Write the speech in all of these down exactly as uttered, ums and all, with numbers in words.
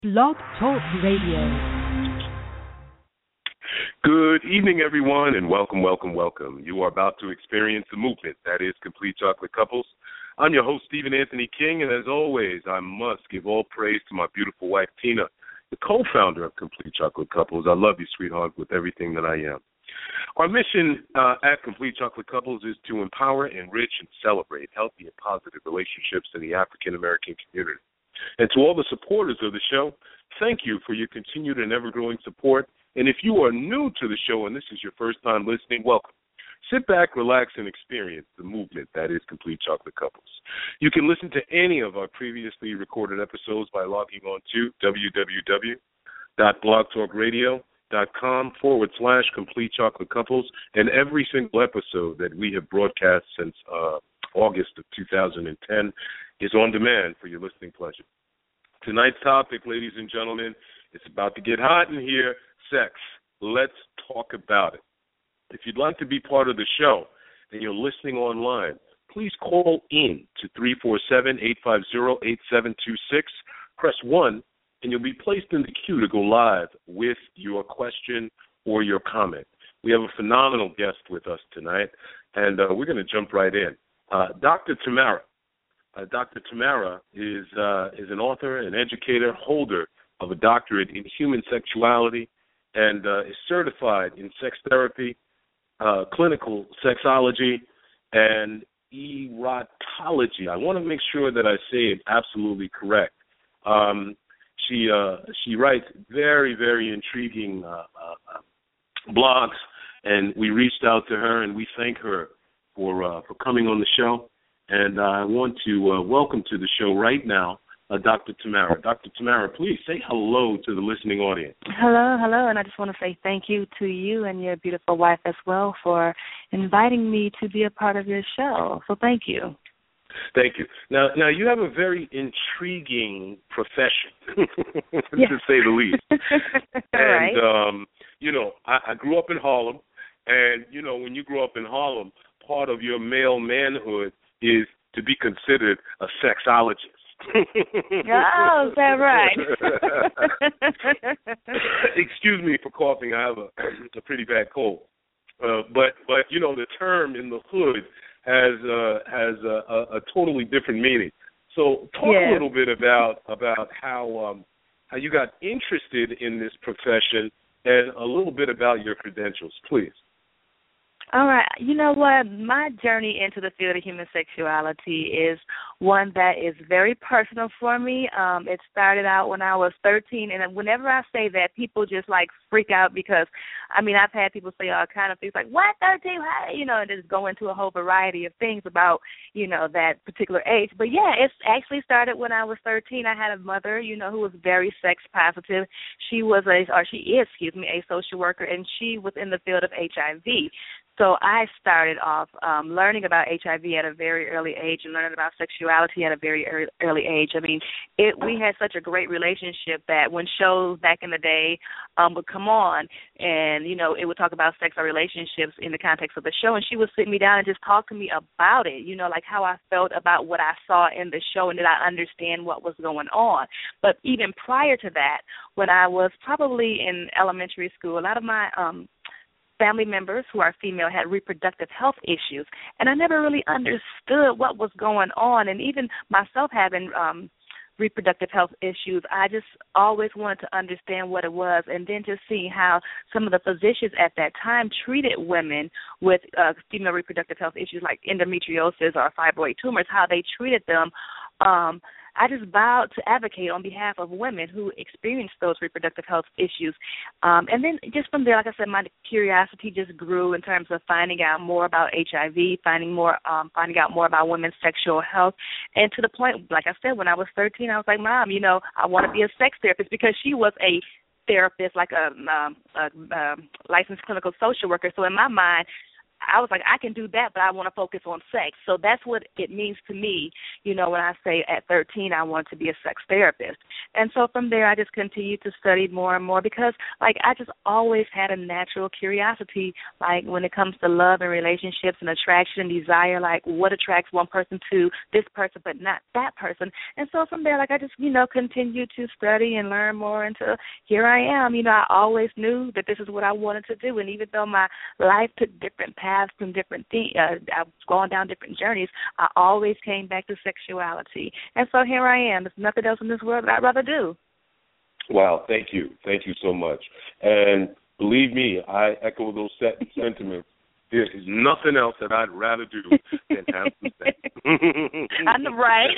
Blog Talk Radio. Good evening, everyone, and welcome, welcome, welcome. You are about to experience the movement that is Complete Chocolate Couples. I'm your host, Stephen Anthony King, and as always, I must give all praise to my beautiful wife, Tina, the co-founder of Complete Chocolate Couples. I love you, sweetheart, with everything that I am. Our mission uh, at Complete Chocolate Couples is to empower, enrich, and celebrate healthy and positive relationships in the African-American community. And to all the supporters of the show, thank you for your continued and ever-growing support. And if you are new to the show and this is your first time listening, welcome. Sit back, relax, and experience the movement that is Complete Chocolate Couples. You can listen to any of our previously recorded episodes by logging on to www.blogtalkradio.com forward slash Complete Chocolate Couples. And every single episode that we have broadcast since uh, August of two thousand ten is on demand for your listening pleasure. Tonight's topic, ladies and gentlemen, it's about to get hot in here, sex. Let's talk about it. If you'd like to be part of the show and you're listening online, please call in to three four seven, eight five zero, eight seven two six. Press one, and you'll be placed in the queue to go live with your question or your comment. We have a phenomenal guest with us tonight, and uh, we're going to jump right in. Uh, Doctor Tamara. Uh, Doctor Tamara is uh, is an author, an educator, holder of a doctorate in human sexuality, and uh, is certified in sex therapy, uh, clinical sexology, and erotology. I want to make sure that I say it absolutely correct. Um, she uh, she writes very, very intriguing uh, uh, blogs, and we reached out to her, and we thank her for uh, for coming on the show. And uh, I want to uh, welcome to the show right now uh, Doctor Tamara. Doctor Tamara, please say hello to the listening audience. Hello, hello, and I just want to say thank you to you and your beautiful wife as well for inviting me to be a part of your show. So thank you. Thank you. Now, now you have a very intriguing profession, Yes. to say the least. All and, right. um, you know, I, I grew up in Harlem, and, you know, when you grow up in Harlem, part of your male manhood is to be considered a sexologist. Oh, is that right? Excuse me for coughing. I have a, a pretty bad cold. Uh, but, but you know, the term in the hood has uh, has a, a, a totally different meaning. So talk Yes. a little bit about about how um, how you got interested in this profession and a little bit about your credentials, please. All right. You know what? My journey into the field of human sexuality is one that is very personal for me. Um, it started out when I was thirteen, and whenever I say that, people just, like, freak out because, I mean, I've had people say all kind of things like, what, thirteen? How? You know, and just go into a whole variety of things about, you know, that particular age. But, yeah, it's actually started when I was thirteen. I had a mother, you know, who was very sex positive. She was a, or she is, excuse me, a social worker, and she was in the field of H I V. So I started off um, learning about H I V at a very early age and learning about sexuality at a very early, early age. I mean, it, we had such a great relationship that when shows back in the day um, would come on and, you know, it would talk about sex or relationships in the context of the show, and she would sit me down and just talk to me about it, you know, like how I felt about what I saw in the show and did I understand what was going on. But even prior to that, when I was probably in elementary school, a lot of my um, family members who are female had reproductive health issues, and I never really understood what was going on. And even myself having um, reproductive health issues, I just always wanted to understand what it was, and then just seeing how some of the physicians at that time treated women with uh, female reproductive health issues like endometriosis or fibroid tumors, how they treated them. Um, I just vowed to advocate on behalf of women who experience those reproductive health issues. Um, and then just from there, like I said, my curiosity just grew in terms of finding out more about H I V, finding more, um, finding out more about women's sexual health. And to the point, like I said, when I was thirteen, I was like, Mom, you know, I want to be a sex therapist, because she was a therapist, like a, um, a um, licensed clinical social worker. So in my mind, I was like, I can do that, but I want to focus on sex. So that's what it means to me, you know, when I say at thirteen I want to be a sex therapist. And so from there I just continued to study more and more because, like, I just always had a natural curiosity, like, when it comes to love and relationships and attraction and desire, like, what attracts one person to this person but not that person. And so from there, like, I just, you know, continued to study and learn more until here I am. You know, I always knew that this is what I wanted to do. And even though my life took different paths from different things, uh, I was going down different journeys, I always came back to sexuality. And so here I am. There's nothing else in this world that I'd rather do. Wow, thank you. Thank you so much. And believe me, I echo those set sentiments. There is nothing else that I'd rather do than have some sex. I'm right.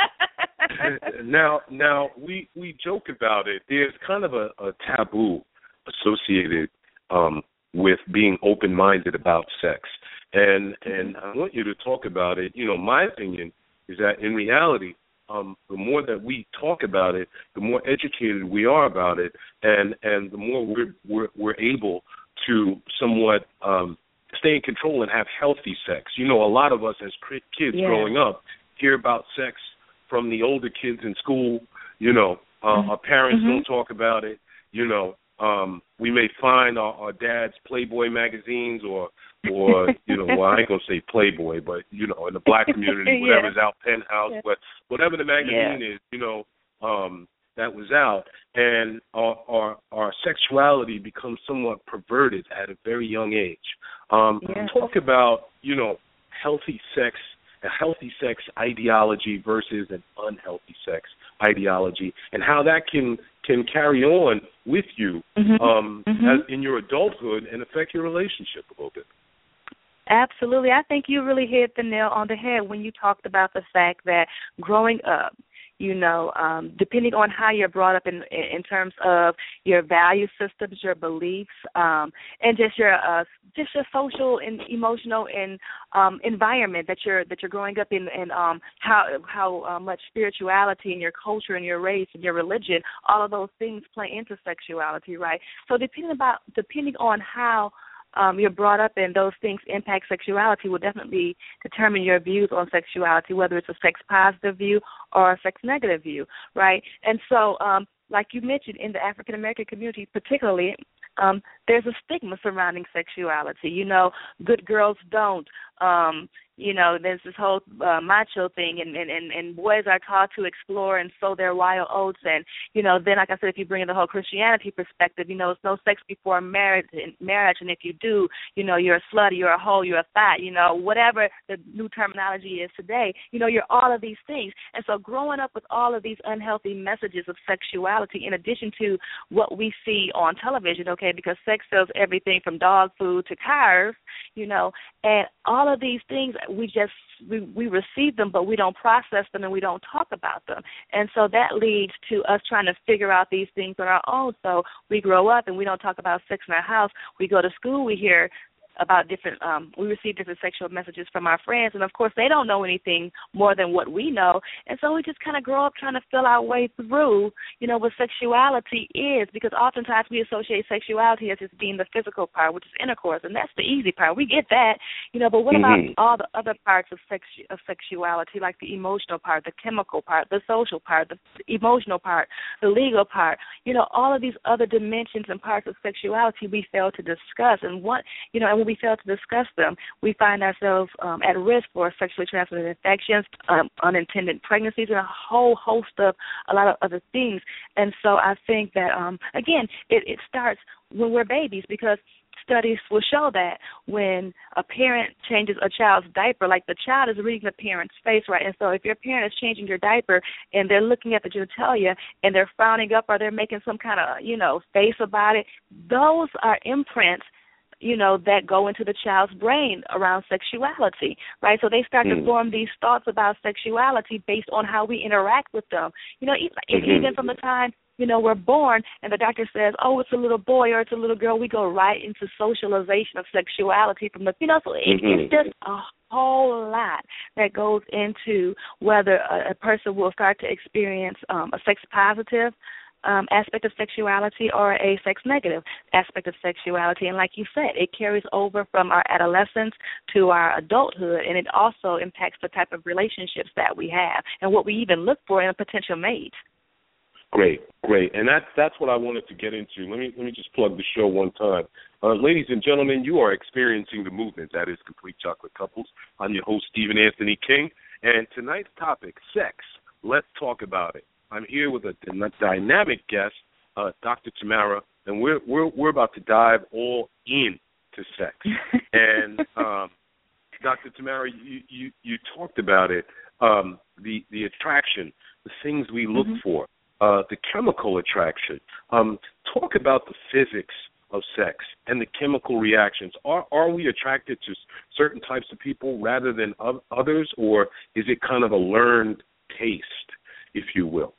now, now we, we joke about it. There's kind of a, a taboo associated um, with being open-minded about sex. And and I want you to talk about it. You know, my opinion is that in reality, um, the more that we talk about it, the more educated we are about it, and, and the more we're, we're, we're able to somewhat um, stay in control and have healthy sex. You know, a lot of us as kids yeah. growing up hear about sex from the older kids in school. You know, uh, mm-hmm. our parents mm-hmm. don't talk about it. You know, um, we may find our, our dad's Playboy magazines or, or you know, well, I ain't going to say Playboy, but, you know, in the black community, yeah. whatever's out, Penthouse, yeah. but whatever the magazine yeah. is, you know, um, that was out. And our, our, our sexuality becomes somewhat perverted at a very young age. Um, yeah. Talk about, you know, healthy sex, a healthy sex ideology versus an unhealthy sex ideology, and how that can can carry on with you mm-hmm. Um, mm-hmm. as in your adulthood and affect your relationship a little bit. Absolutely. I think you really hit the nail on the head when you talked about the fact that growing up, you know, um, depending on how you're brought up in in terms of your value systems, your beliefs, um, and just your uh, just your social and emotional and um, environment that you're that you're growing up in, and um, how how uh, much spirituality and your culture and your race and your religion, all of those things play into sexuality, right? So depending about depending on how Um, you're brought up and those things impact sexuality will definitely determine your views on sexuality, whether it's a sex-positive view or a sex-negative view, right? And so, um, like you mentioned, in the African-American community particularly, um, there's a stigma surrounding sexuality. You know, good girls don't. Um, you know, there's this whole uh, macho thing, and, and, and, and boys are taught to explore and sow their wild oats. And, you know, then, like I said, if you bring in the whole Christianity perspective, you know, it's no sex before marriage, marriage, and if you do, you know, you're a slut, you're a hoe, you're a fat, you know, whatever the new terminology is today, you know, you're all of these things. And so growing up with all of these unhealthy messages of sexuality, in addition to what we see on television, okay, because sex sells everything from dog food to cars, you know, and all of these things, we just, we, we receive them, but we don't process them and we don't talk about them. And so that leads to us trying to figure out these things on our own. So we grow up and we don't talk about sex in our house. We go to school, we hear about different, um, we receive different sexual messages from our friends, and of course they don't know anything more than what we know, and so we just kind of grow up trying to feel our way through, you know, what sexuality is, because oftentimes we associate sexuality as just being the physical part, which is intercourse, and that's the easy part. We get that, you know, but what mm-hmm. about all the other parts of sex of sexuality, like the emotional part, the chemical part, the social part, the emotional part, the legal part, you know, all of these other dimensions and parts of sexuality we fail to discuss, and what, you know, and when we fail to discuss them, we find ourselves um, at risk for sexually transmitted infections, um, unintended pregnancies, and a whole host of a lot of other things. And so I think that, um, again, it, it starts when we're babies, because studies will show that when a parent changes a child's diaper, like the child is reading the parent's face, right? And so if your parent is changing your diaper and they're looking at the genitalia and they're frowning up or they're making some kind of, you know, face about it, those are imprints, you know, that go into the child's brain around sexuality, right? So they start mm. to form these thoughts about sexuality based on how we interact with them. You know, even, mm-hmm. even from the time, you know, we're born and the doctor says, oh, it's a little boy or it's a little girl, we go right into socialization of sexuality from the, you know, so it, mm-hmm. it's just a whole lot that goes into whether a, a person will start to experience um, a sex positive um, aspect of sexuality or a sex-negative aspect of sexuality. And like you said, it carries over from our adolescence to our adulthood, and it also impacts the type of relationships that we have and what we even look for in a potential mate. Great, great. And that's that's what I wanted to get into. Let me let me just plug the show one time. Uh, ladies and gentlemen, you are experiencing the movement that is Complete Chocolate Couples. I'm your host, Stephen Anthony King, and tonight's topic, sex. Let's talk about it. I'm here with a, a dynamic guest, uh, Doctor Tamara, and we're we're we're about to dive all in to sex. and um, Doctor Tamara, you, you, you talked about it, um, the the attraction, the things we look mm-hmm. for. Uh, the chemical attraction. Um, talk about the physics of sex and the chemical reactions. Are are we attracted to certain types of people rather than others, or is it kind of a learned taste, if you will?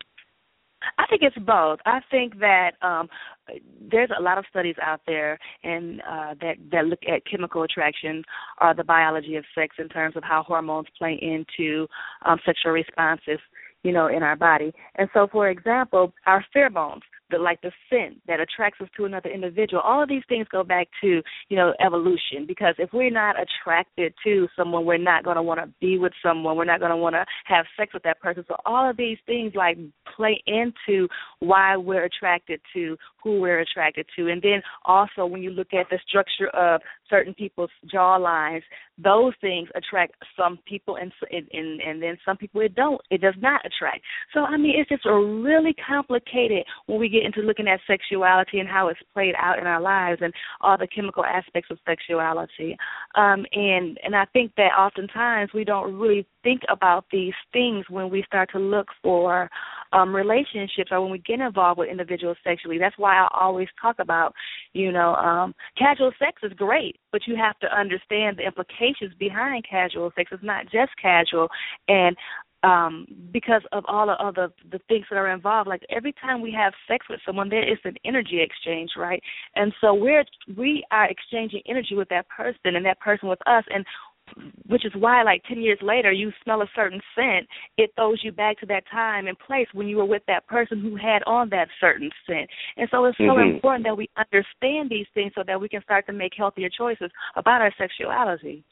I think it's both. I think that um, there's a lot of studies out there and uh, that, that look at chemical attraction or the biology of sex in terms of how hormones play into um, sexual responses, you know, in our body. And so, for example, our pheromones, the, like the scent that attracts us to another individual, all of these things go back to, you know, evolution, because if we're not attracted to someone, we're not going to want to be with someone. We're not going to want to have sex with that person. So all of these things, like, play into why we're attracted to who we're attracted to. And then also when you look at the structure of certain people's jaw lines, those things attract some people, and and and then some people it don't. It does not attract. So, I mean, it's just a really complicated when we get into looking at sexuality and how it's played out in our lives and all the chemical aspects of sexuality. Um, and, and I think that oftentimes we don't really think about these things when we start to look for um, relationships or when we get involved with individuals sexually. That's why I always talk about, you know, um, casual sex is great, but you have to understand the implications behind casual sex. It's not just casual, and um, because of all the other the things that are involved. Like every time we have sex with someone, there is an energy exchange, right? And so we're we are exchanging energy with that person and that person with us, and which is why, like, ten years later, you smell a certain scent, it throws you back to that time and place when you were with that person who had on that certain scent. And so it's so mm-hmm. important that we understand these things so that we can start to make healthier choices about our sexuality.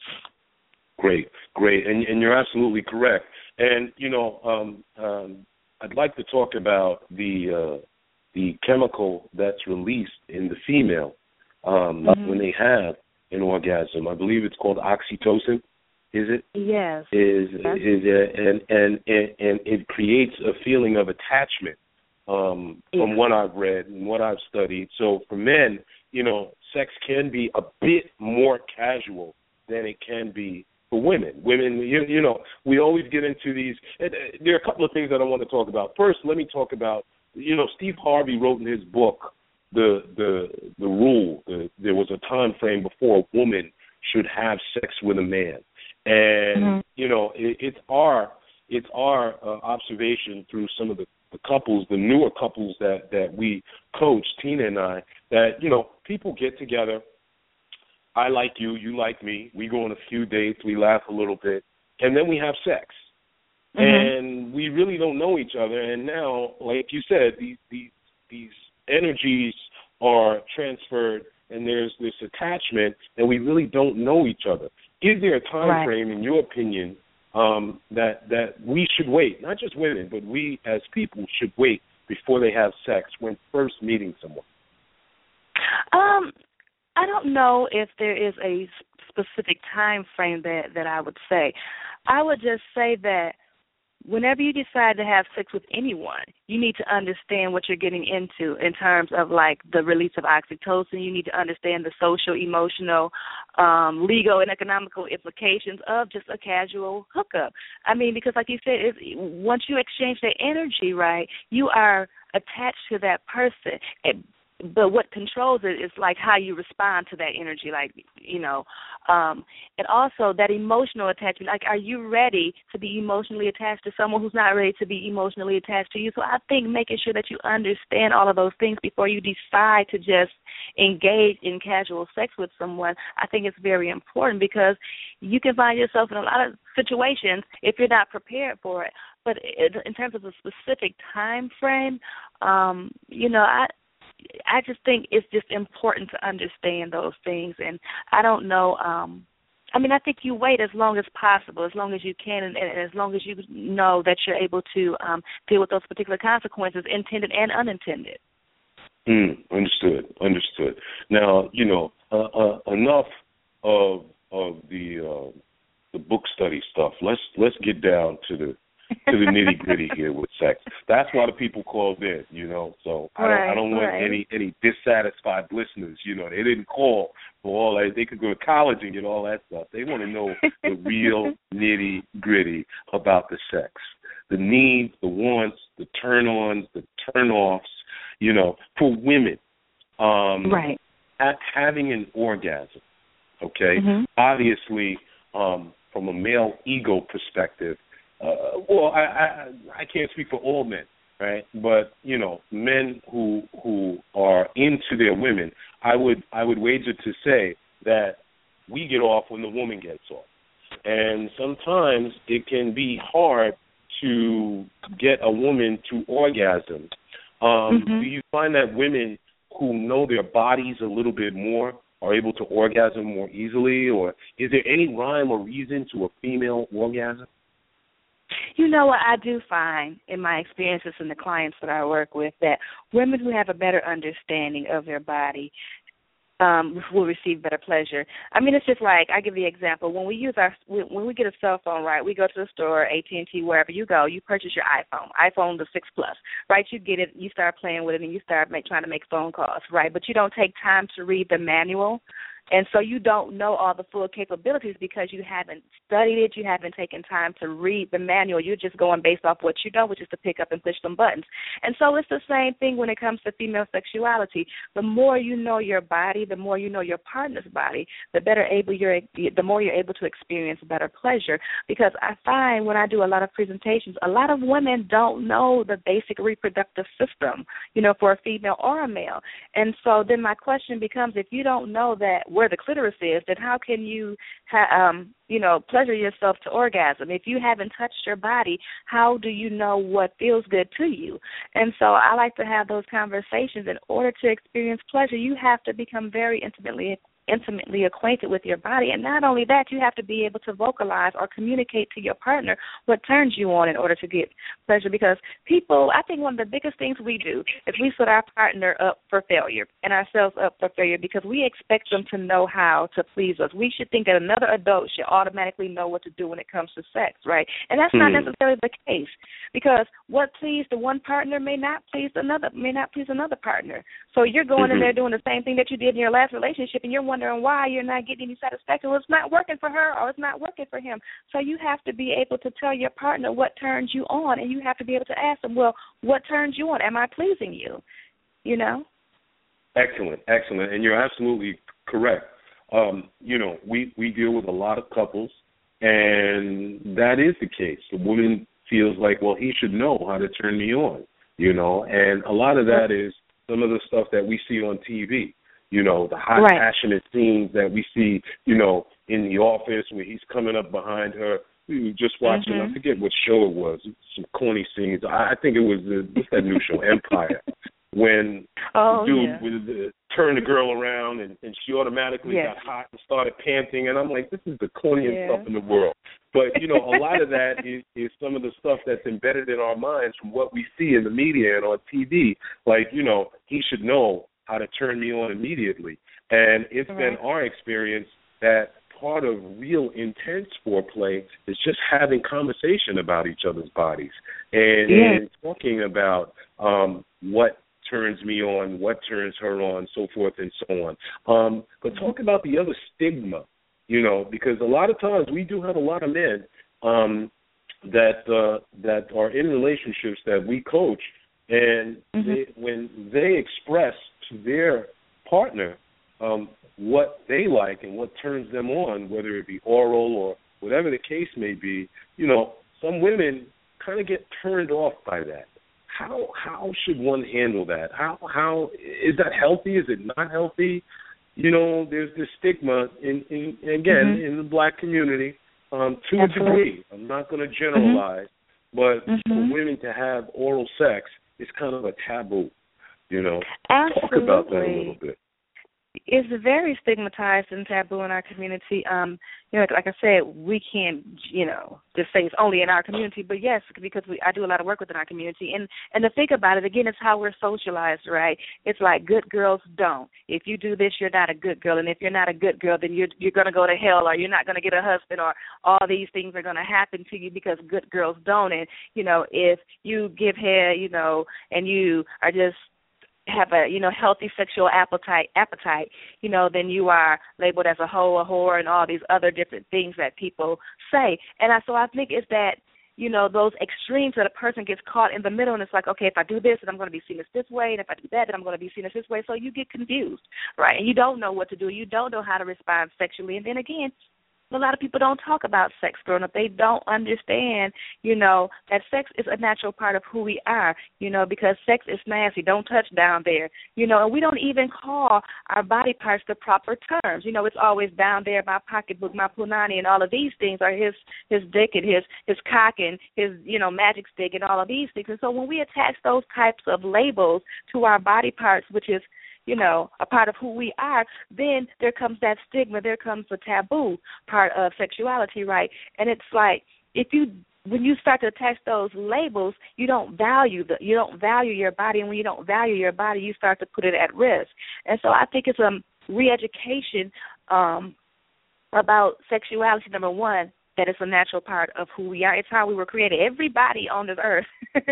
Great, great. And, and you're absolutely correct. And, you know, um, um, I'd like to talk about the uh, the chemical that's released in the female um, mm-hmm. when they have an orgasm. I believe it's called oxytocin. Is it? Yes. Is yes. is it, and, and and and it creates a feeling of attachment. Um, yeah. From what I've read and what I've studied. So for men, you know, sex can be a bit more casual than it can be for women. Women, you, you know, we always get into these. There are a couple of things that I want to talk about. First, let me talk about, you know, Steve Harvey wrote in his book the the the rule. The, there was a time frame before a woman should have sex with a man, and mm-hmm. you know, it, it's our it's our uh, observation through some of the, the couples, the newer couples that that we coach, Tina and I, that you know, people get together. I like you, you like me. We go on a few dates, we laugh a little bit, and then we have sex. Mm-hmm. And we really don't know each other. And now, like you said, these these these energies are transferred, and there's this attachment, and we really don't know each other. Is there a time right. frame, in your opinion, um, that that we should wait? Not just women, but we as people should wait before they have sex when first meeting someone? Um. I don't know if there is a specific time frame that, that I would say. I would just say that whenever you decide to have sex with anyone, you need to understand what you're getting into in terms of, like, the release of oxytocin. You need to understand the social, emotional, um, legal, and economical implications of just a casual hookup. I mean, because like you said, it's, once you exchange that energy, right, you are attached to that person. It, But what controls it is, like, how you respond to that energy, like, you know. Um, and also that emotional attachment. Like, are you ready to be emotionally attached to someone who's not ready to be emotionally attached to you? So I think making sure that you understand all of those things before you decide to just engage in casual sex with someone, I think it's very important, because you can find yourself in a lot of situations, if you're not prepared for it, but it, in terms of a specific time frame, um, you know, I I just think it's just important to understand those things, and I don't know. Um, I mean, I think you wait as long as possible, as long as you can, and, and as long as you know that you're able to um, deal with those particular consequences, intended and unintended. Mm, understood. Understood. Now, you know, uh, uh, enough of of the uh, the book study stuff. Let's let's get down to the to the nitty gritty here with sex. That's why the people called in, you know. So I don't right, I don't want right. any any dissatisfied listeners. You know, they didn't call for all that. They could go to college and get all that stuff. They want to know the real nitty gritty about the sex, the needs, the wants, the turn ons, the turn offs. You know, for women, um, right, at having an orgasm. Okay, mm-hmm. obviously, um, from a male ego perspective. Uh, well, I, I I can't speak for all men, right? But you know, men who who are into their women, I would I would wager to say that we get off when the woman gets off, and sometimes it can be hard to get a woman to orgasm. Um, mm-hmm. Do you find that women who know their bodies a little bit more are able to orgasm more easily, or is there any rhyme or reason to a female orgasm? You know what I do find in my experiences and the clients that I work with, that women who have a better understanding of their body um, will receive better pleasure. I mean, it's just like, I give you an example. When we use our, when we get a cell phone, right, we go to the store, A T and T, wherever you go, you purchase your iPhone, iPhone the six Plus, right? You get it, you start playing with it, and you start make, trying to make phone calls, right? But you don't take time to read the manual. And so you don't know all the full capabilities because you haven't studied it, you haven't taken time to read the manual. You're just going based off what you know, which is to pick up and push some buttons. And so it's the same thing when it comes to female sexuality. The more you know your body, the more you know your partner's body, the better able you're, the more you're able to experience better pleasure. Because I find when I do a lot of presentations, a lot of women don't know the basic reproductive system, you know, for a female or a male. And so then my question becomes, if you don't know that where the clitoris is, then how can you, ha- um, you know, pleasure yourself to orgasm? If you haven't touched your body, how do you know what feels good to you? And so I like to have those conversations. In order to experience pleasure, you have to become very intimately intimately acquainted with your body. And not only that, you have to be able to vocalize or communicate to your partner what turns you on in order to get pleasure. Because people, I think one of the biggest things we do is we set our partner up for failure and ourselves up for failure because we expect them to know how to please us. We should think that another adult should automatically know what to do when it comes to sex, right? And that's not Hmm. necessarily the case, because what pleased the one partner may not please another, may not please another partner. So you're going Mhm. in there doing the same thing that you did in your last relationship, and you're wondering why you're not getting any satisfaction. Well, it's not working for her or it's not working for him. So you have to be able to tell your partner what turns you on, and you have to be able to ask them, well, what turns you on? Am I pleasing you? You know? Excellent, excellent. And you're absolutely correct. Um, you know, we, we deal with a lot of couples, and that is the case. The woman feels like, well, he should know how to turn me on, you know, and a lot of that is some of the stuff that we see on T V. You know, the hot, right. passionate scenes that we see, you know, in The Office where he's coming up behind her. We were just watching, mm-hmm. I forget what show it was, some corny scenes. I, I think it was, the, what's that new show, Empire, when oh, the dude yeah. would uh, turn the girl around and, and she automatically yes. got hot and started panting. And I'm like, this is the corniest yeah. stuff in the world. But, you know, a lot of that is, is some of the stuff that's embedded in our minds from what we see in the media and on T V. Like, you know, he should know how to turn me on immediately. And it's right. been our experience that part of real intense foreplay is just having conversation about each other's bodies and, yeah. and talking about um, what turns me on, what turns her on, so forth and so on. Um, but talk about the other stigma, you know, because a lot of times we do have a lot of men um, that uh, that are in relationships that we coach, and mm-hmm. they, when they express to their partner um, what they like and what turns them on, whether it be oral or whatever the case may be, you know, some women kind of get turned off by that. How how should one handle that? How how is that healthy? Is it not healthy? You know, there's this stigma in, in again mm-hmm. in the black community um, to Absolutely. a degree. I'm not going to generalize, but mm-hmm. for women to have oral sex is kind of a taboo, you know. Absolutely. Talk about that a little bit. It's very stigmatized and taboo in our community. Um, you know, like I said, we can't, you know, just say it's only in our community, but yes, because we I do a lot of work within our community. And and to think about it, again, it's how we're socialized, right? It's like good girls don't. If you do this, you're not a good girl, and if you're not a good girl, then you're you're going to go to hell, or you're not going to get a husband, or all these things are going to happen to you because good girls don't. And, you know, if you give head, you know, and you are just have a, you know, healthy sexual appetite, appetite, you know, then you are labeled as a hoe, a whore, and all these other different things that people say. And I, so I think it's that, you know, those extremes that a person gets caught in the middle, and it's like, okay, if I do this, then I'm going to be seen as this way, and if I do that, then I'm going to be seen as this way. So you get confused, right? And you don't know what to do. You don't know how to respond sexually. And then again, a lot of people don't talk about sex growing up. They don't understand, you know, that sex is a natural part of who we are, you know, because sex is nasty. Don't touch down there, you know, and we don't even call our body parts the proper terms. You know, it's always down there, my pocketbook, my punani, and all of these things are his his dick and his, his cock and his, you know, magic stick and all of these things. And so when we attach those types of labels to our body parts, which is, you know, a part of who we are, then there comes that stigma, there comes the taboo part of sexuality, right? And it's like, if you, when you start to attach those labels, you don't value the, you don't value your body, and when you don't value your body, you start to put it at risk. And so I think it's a re-education um, about sexuality, number one, that it's a natural part of who we are. It's how we were created. Everybody on this earth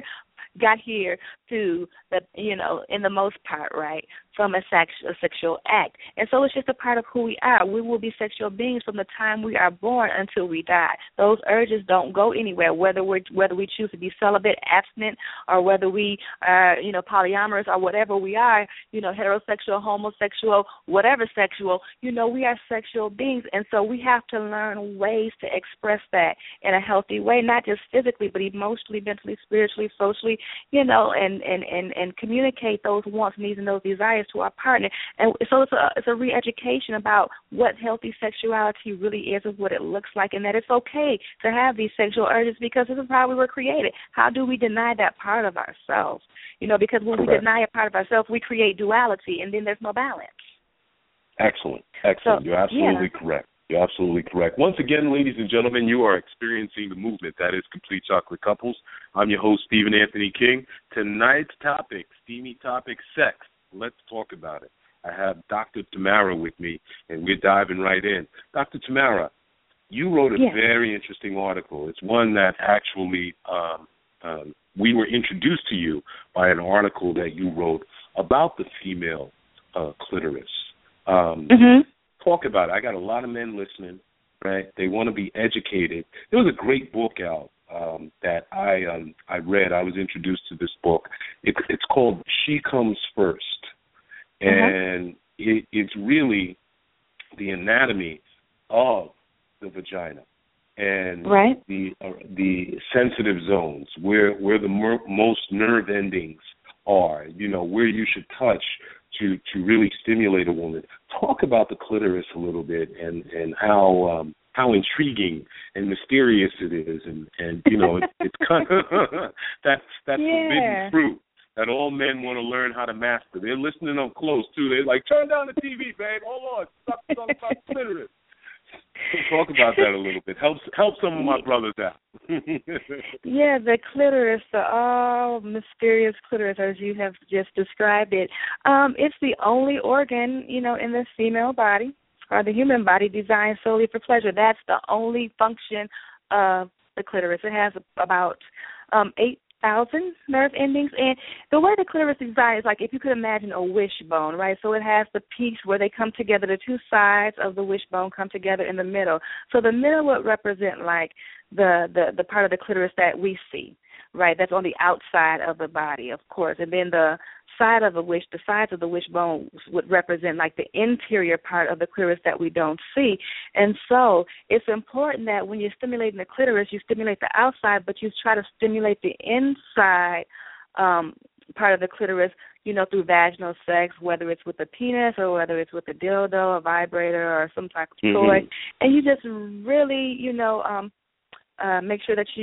got here through the, you know, in the most part, right, from a, sex, a sexual act. And so it's just a part of who we are. We will be sexual beings from the time we are born until we die. Those urges don't go anywhere, whether we whether we choose to be celibate, abstinent, or whether we are, you know, polyamorous or whatever we are, you know, heterosexual, homosexual, whatever sexual, you know, we are sexual beings. And so we have to learn ways to express that in a healthy way, not just physically, but emotionally, mentally, spiritually, socially, you know, and, and, and, and communicate those wants, needs, and those desires to our partner. And so it's a, it's a re-education about what healthy sexuality really is and what it looks like, and that it's okay to have these sexual urges because this is how we were created. How do we deny that part of ourselves? You know, because when we deny a part of ourselves, we create duality, and then there's no balance. Excellent. Excellent. So, You're absolutely yeah. correct. You're absolutely correct. Once again, ladies and gentlemen, you are experiencing the movement that is Complete Chocolate Couples. I'm your host, Stephen Anthony King. Tonight's topic, steamy topic, sex. Let's talk about it. I have Doctor Tamara with me, and we're diving right in. Doctor Tamara, you wrote a yes. very interesting article. It's one that actually um, um, we were introduced to you by an article that you wrote about the female uh, clitoris. Um, mm-hmm. Talk about it. I got a lot of men listening, right? They want to be educated. There was a great book out um, that I um, I read. I was introduced to this book. It, it's called She Comes First, and uh-huh. it, it's really the anatomy of the vagina and right. the uh, the sensitive zones, where where the mer- most nerve endings are. You know, where you should touch to, to really stimulate a woman. Talk about the clitoris a little bit and, and how um, how intriguing and mysterious it is, and, and you know, it, it's kind of that's that yeah. forbidden fruit that all men want to learn how to master. They're listening up close too. They're like, turn down the T V, babe. Hold on, stop talking about the clitoris. Talk about that a little bit. Help help some of my brothers out. Yeah, the clitoris, the all mysterious clitoris, as you have just described it. Um, it's the only organ, you know, in the female body or the human body designed solely for pleasure. That's the only function of the clitoris. It has about um, eight thousand nerve endings, and the way the clitoris is designed is like if you could imagine a wishbone, right? So it has the piece where they come together, the two sides of the wishbone come together in the middle. So the middle would represent like the, the, the part of the clitoris that we see, right? That's on the outside of the body, of course, and then the side of the wish, the sides of the wishbone would represent like the interior part of the clitoris that we don't see. And so it's important that when you're stimulating the clitoris, you stimulate the outside, but you try to stimulate the inside um, part of the clitoris, you know, through vaginal sex, whether it's with a penis or whether it's with a dildo, a vibrator, or some type of mm-hmm. toy. And you just really, you know, um, uh, make sure that you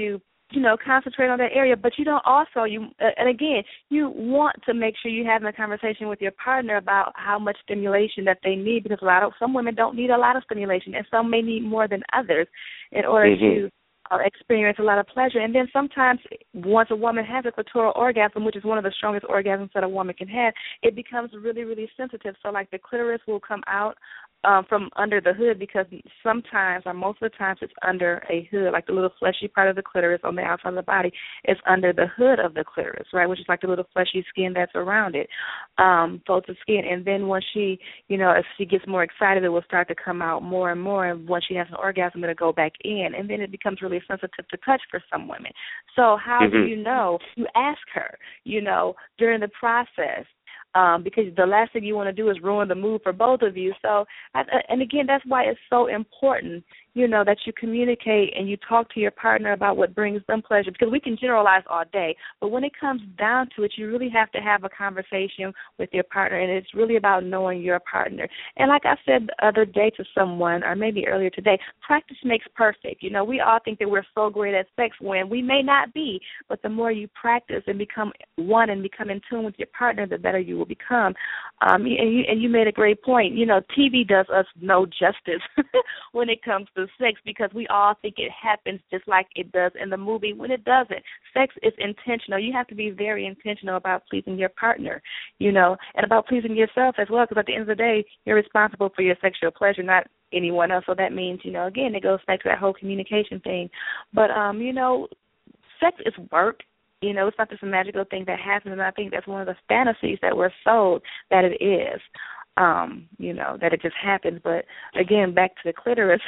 you know, concentrate on that area, but you don't also, you uh, and again, you want to make sure you're having a conversation with your partner about how much stimulation that they need, because a lot of, some women don't need a lot of stimulation, and some may need more than others in order mm-hmm. to uh, experience a lot of pleasure. And then sometimes once a woman has a clitoral orgasm, which is one of the strongest orgasms that a woman can have, it becomes really, really sensitive. So like the clitoris will come out Um, from under the hood, because sometimes, or most of the times, it's under a hood, like the little fleshy part of the clitoris on the outside of the body is under the hood of the clitoris, right, which is like the little fleshy skin that's around it, um, folds of skin. And then once she, you know, if she gets more excited, it will start to come out more and more. And once she has an orgasm, it'll go back in. And then it becomes really sensitive to touch for some women. So how mm-hmm. do you know? You ask her, you know, during the process. Um, because the last thing you want to do is ruin the mood for both of you. So, and again, that's why it's so important, you know, that you communicate and you talk to your partner about what brings them pleasure, because we can generalize all day, but when it comes down to it, you really have to have a conversation with your partner, and it's really about knowing your partner. And like I said the other day to someone, or maybe earlier today, practice makes perfect. You know, we all think that we're so great at sex when we may not be, but the more you practice and become one and become in tune with your partner, the better you will become. Um, and you and you made a great point. You know, T V does us no justice when it comes to sex, because we all think it happens just like it does in the movie, when it doesn't. Sex is intentional. You have to be very intentional about pleasing your partner, you know, and about pleasing yourself as well, because at the end of the day, you're responsible for your sexual pleasure, not anyone else. So that means, you know, again, it goes back to that whole communication thing. But, um, you know, sex is work. You know, it's not just a magical thing that happens, and I think that's one of the fantasies that we're sold that it is, um, you know, that it just happens. But, again, back to the clitoris,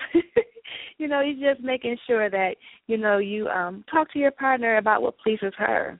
you know, you're just making sure that, you know, you um, talk to your partner about what pleases her.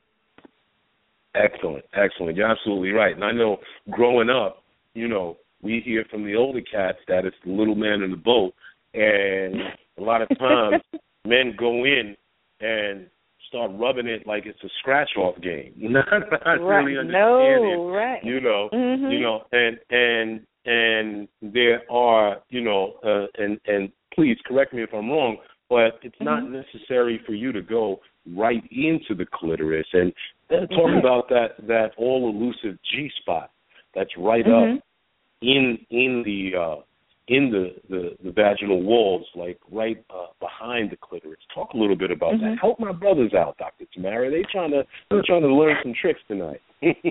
Excellent, excellent. You're absolutely right. And I know growing up, you know, we hear from the older cats that it's the little man in the boat, and a lot of times men go in and start rubbing it like it's a scratch-off game. Not, not right. really understanding, no, right. you know, mm-hmm. you know, and and and there are, you know, uh, and and please correct me if I'm wrong, but it's mm-hmm. not necessary for you to go right into the clitoris and uh, talk mm-hmm. about that that all elusive G spot that's right mm-hmm. up in in the uh, in the, the, the vaginal walls, like right uh, behind the clitoris. Talk a little bit about mm-hmm. that. Help my brothers out, Doctor Tamara. They trying to they're trying to learn some tricks tonight.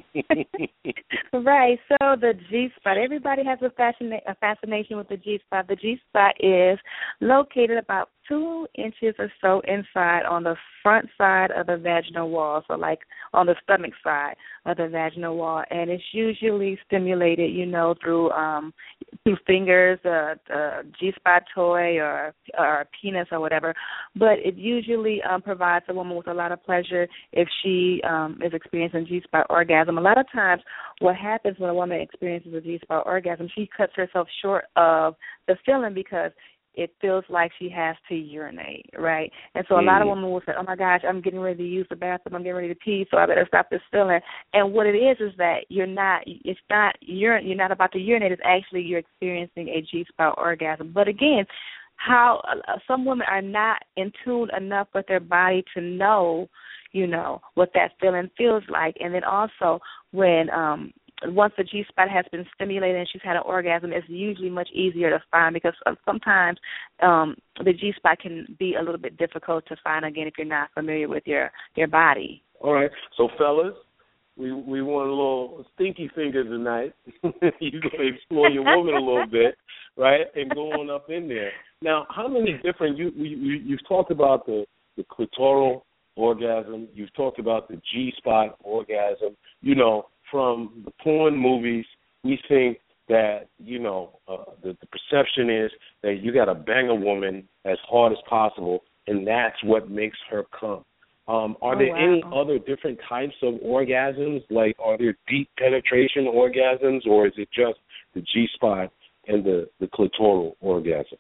Right. So the G spot. Everybody has a, fascina- a fascination with the G spot. The G spot is located about two inches or so inside on the front side of the vaginal wall, so like on the stomach side of the vaginal wall, and it's usually stimulated, you know, through um, through fingers, a, a G-spot toy, or, or a penis or whatever. But it usually um, provides a woman with a lot of pleasure if she um, is experiencing G-spot orgasm. A lot of times, what happens when a woman experiences a G-spot orgasm, she cuts herself short of the feeling because it feels like she has to urinate, right? And so a mm. lot of women will say, oh, my gosh, I'm getting ready to use the bathroom, I'm getting ready to pee, so I better stop this feeling. And what it is is that you're not, it's not, you're, you're not about to urinate, it's actually you're experiencing a G-spot orgasm. But again, how uh, some women are not in tune enough with their body to know, you know, what that feeling feels like. And then also when um once the G-spot has been stimulated and she's had an orgasm, it's usually much easier to find, because sometimes um, the G-spot can be a little bit difficult to find, again, if you're not familiar with your, your body. All right. So, fellas, we we want a little stinky finger tonight. You can explore your woman a little bit, right, and go on up in there. Now, how many different, you, you, you've talked about the, the clitoral orgasm. You've talked about the G-spot orgasm. You know, from the porn movies, we think that, you know, uh, the, the perception is that you got to bang a woman as hard as possible, and that's what makes her come. Um, are oh, there wow. any other different types of orgasms? Like, are there deep penetration orgasms, or is it just the G-spot and the, the clitoral orgasm?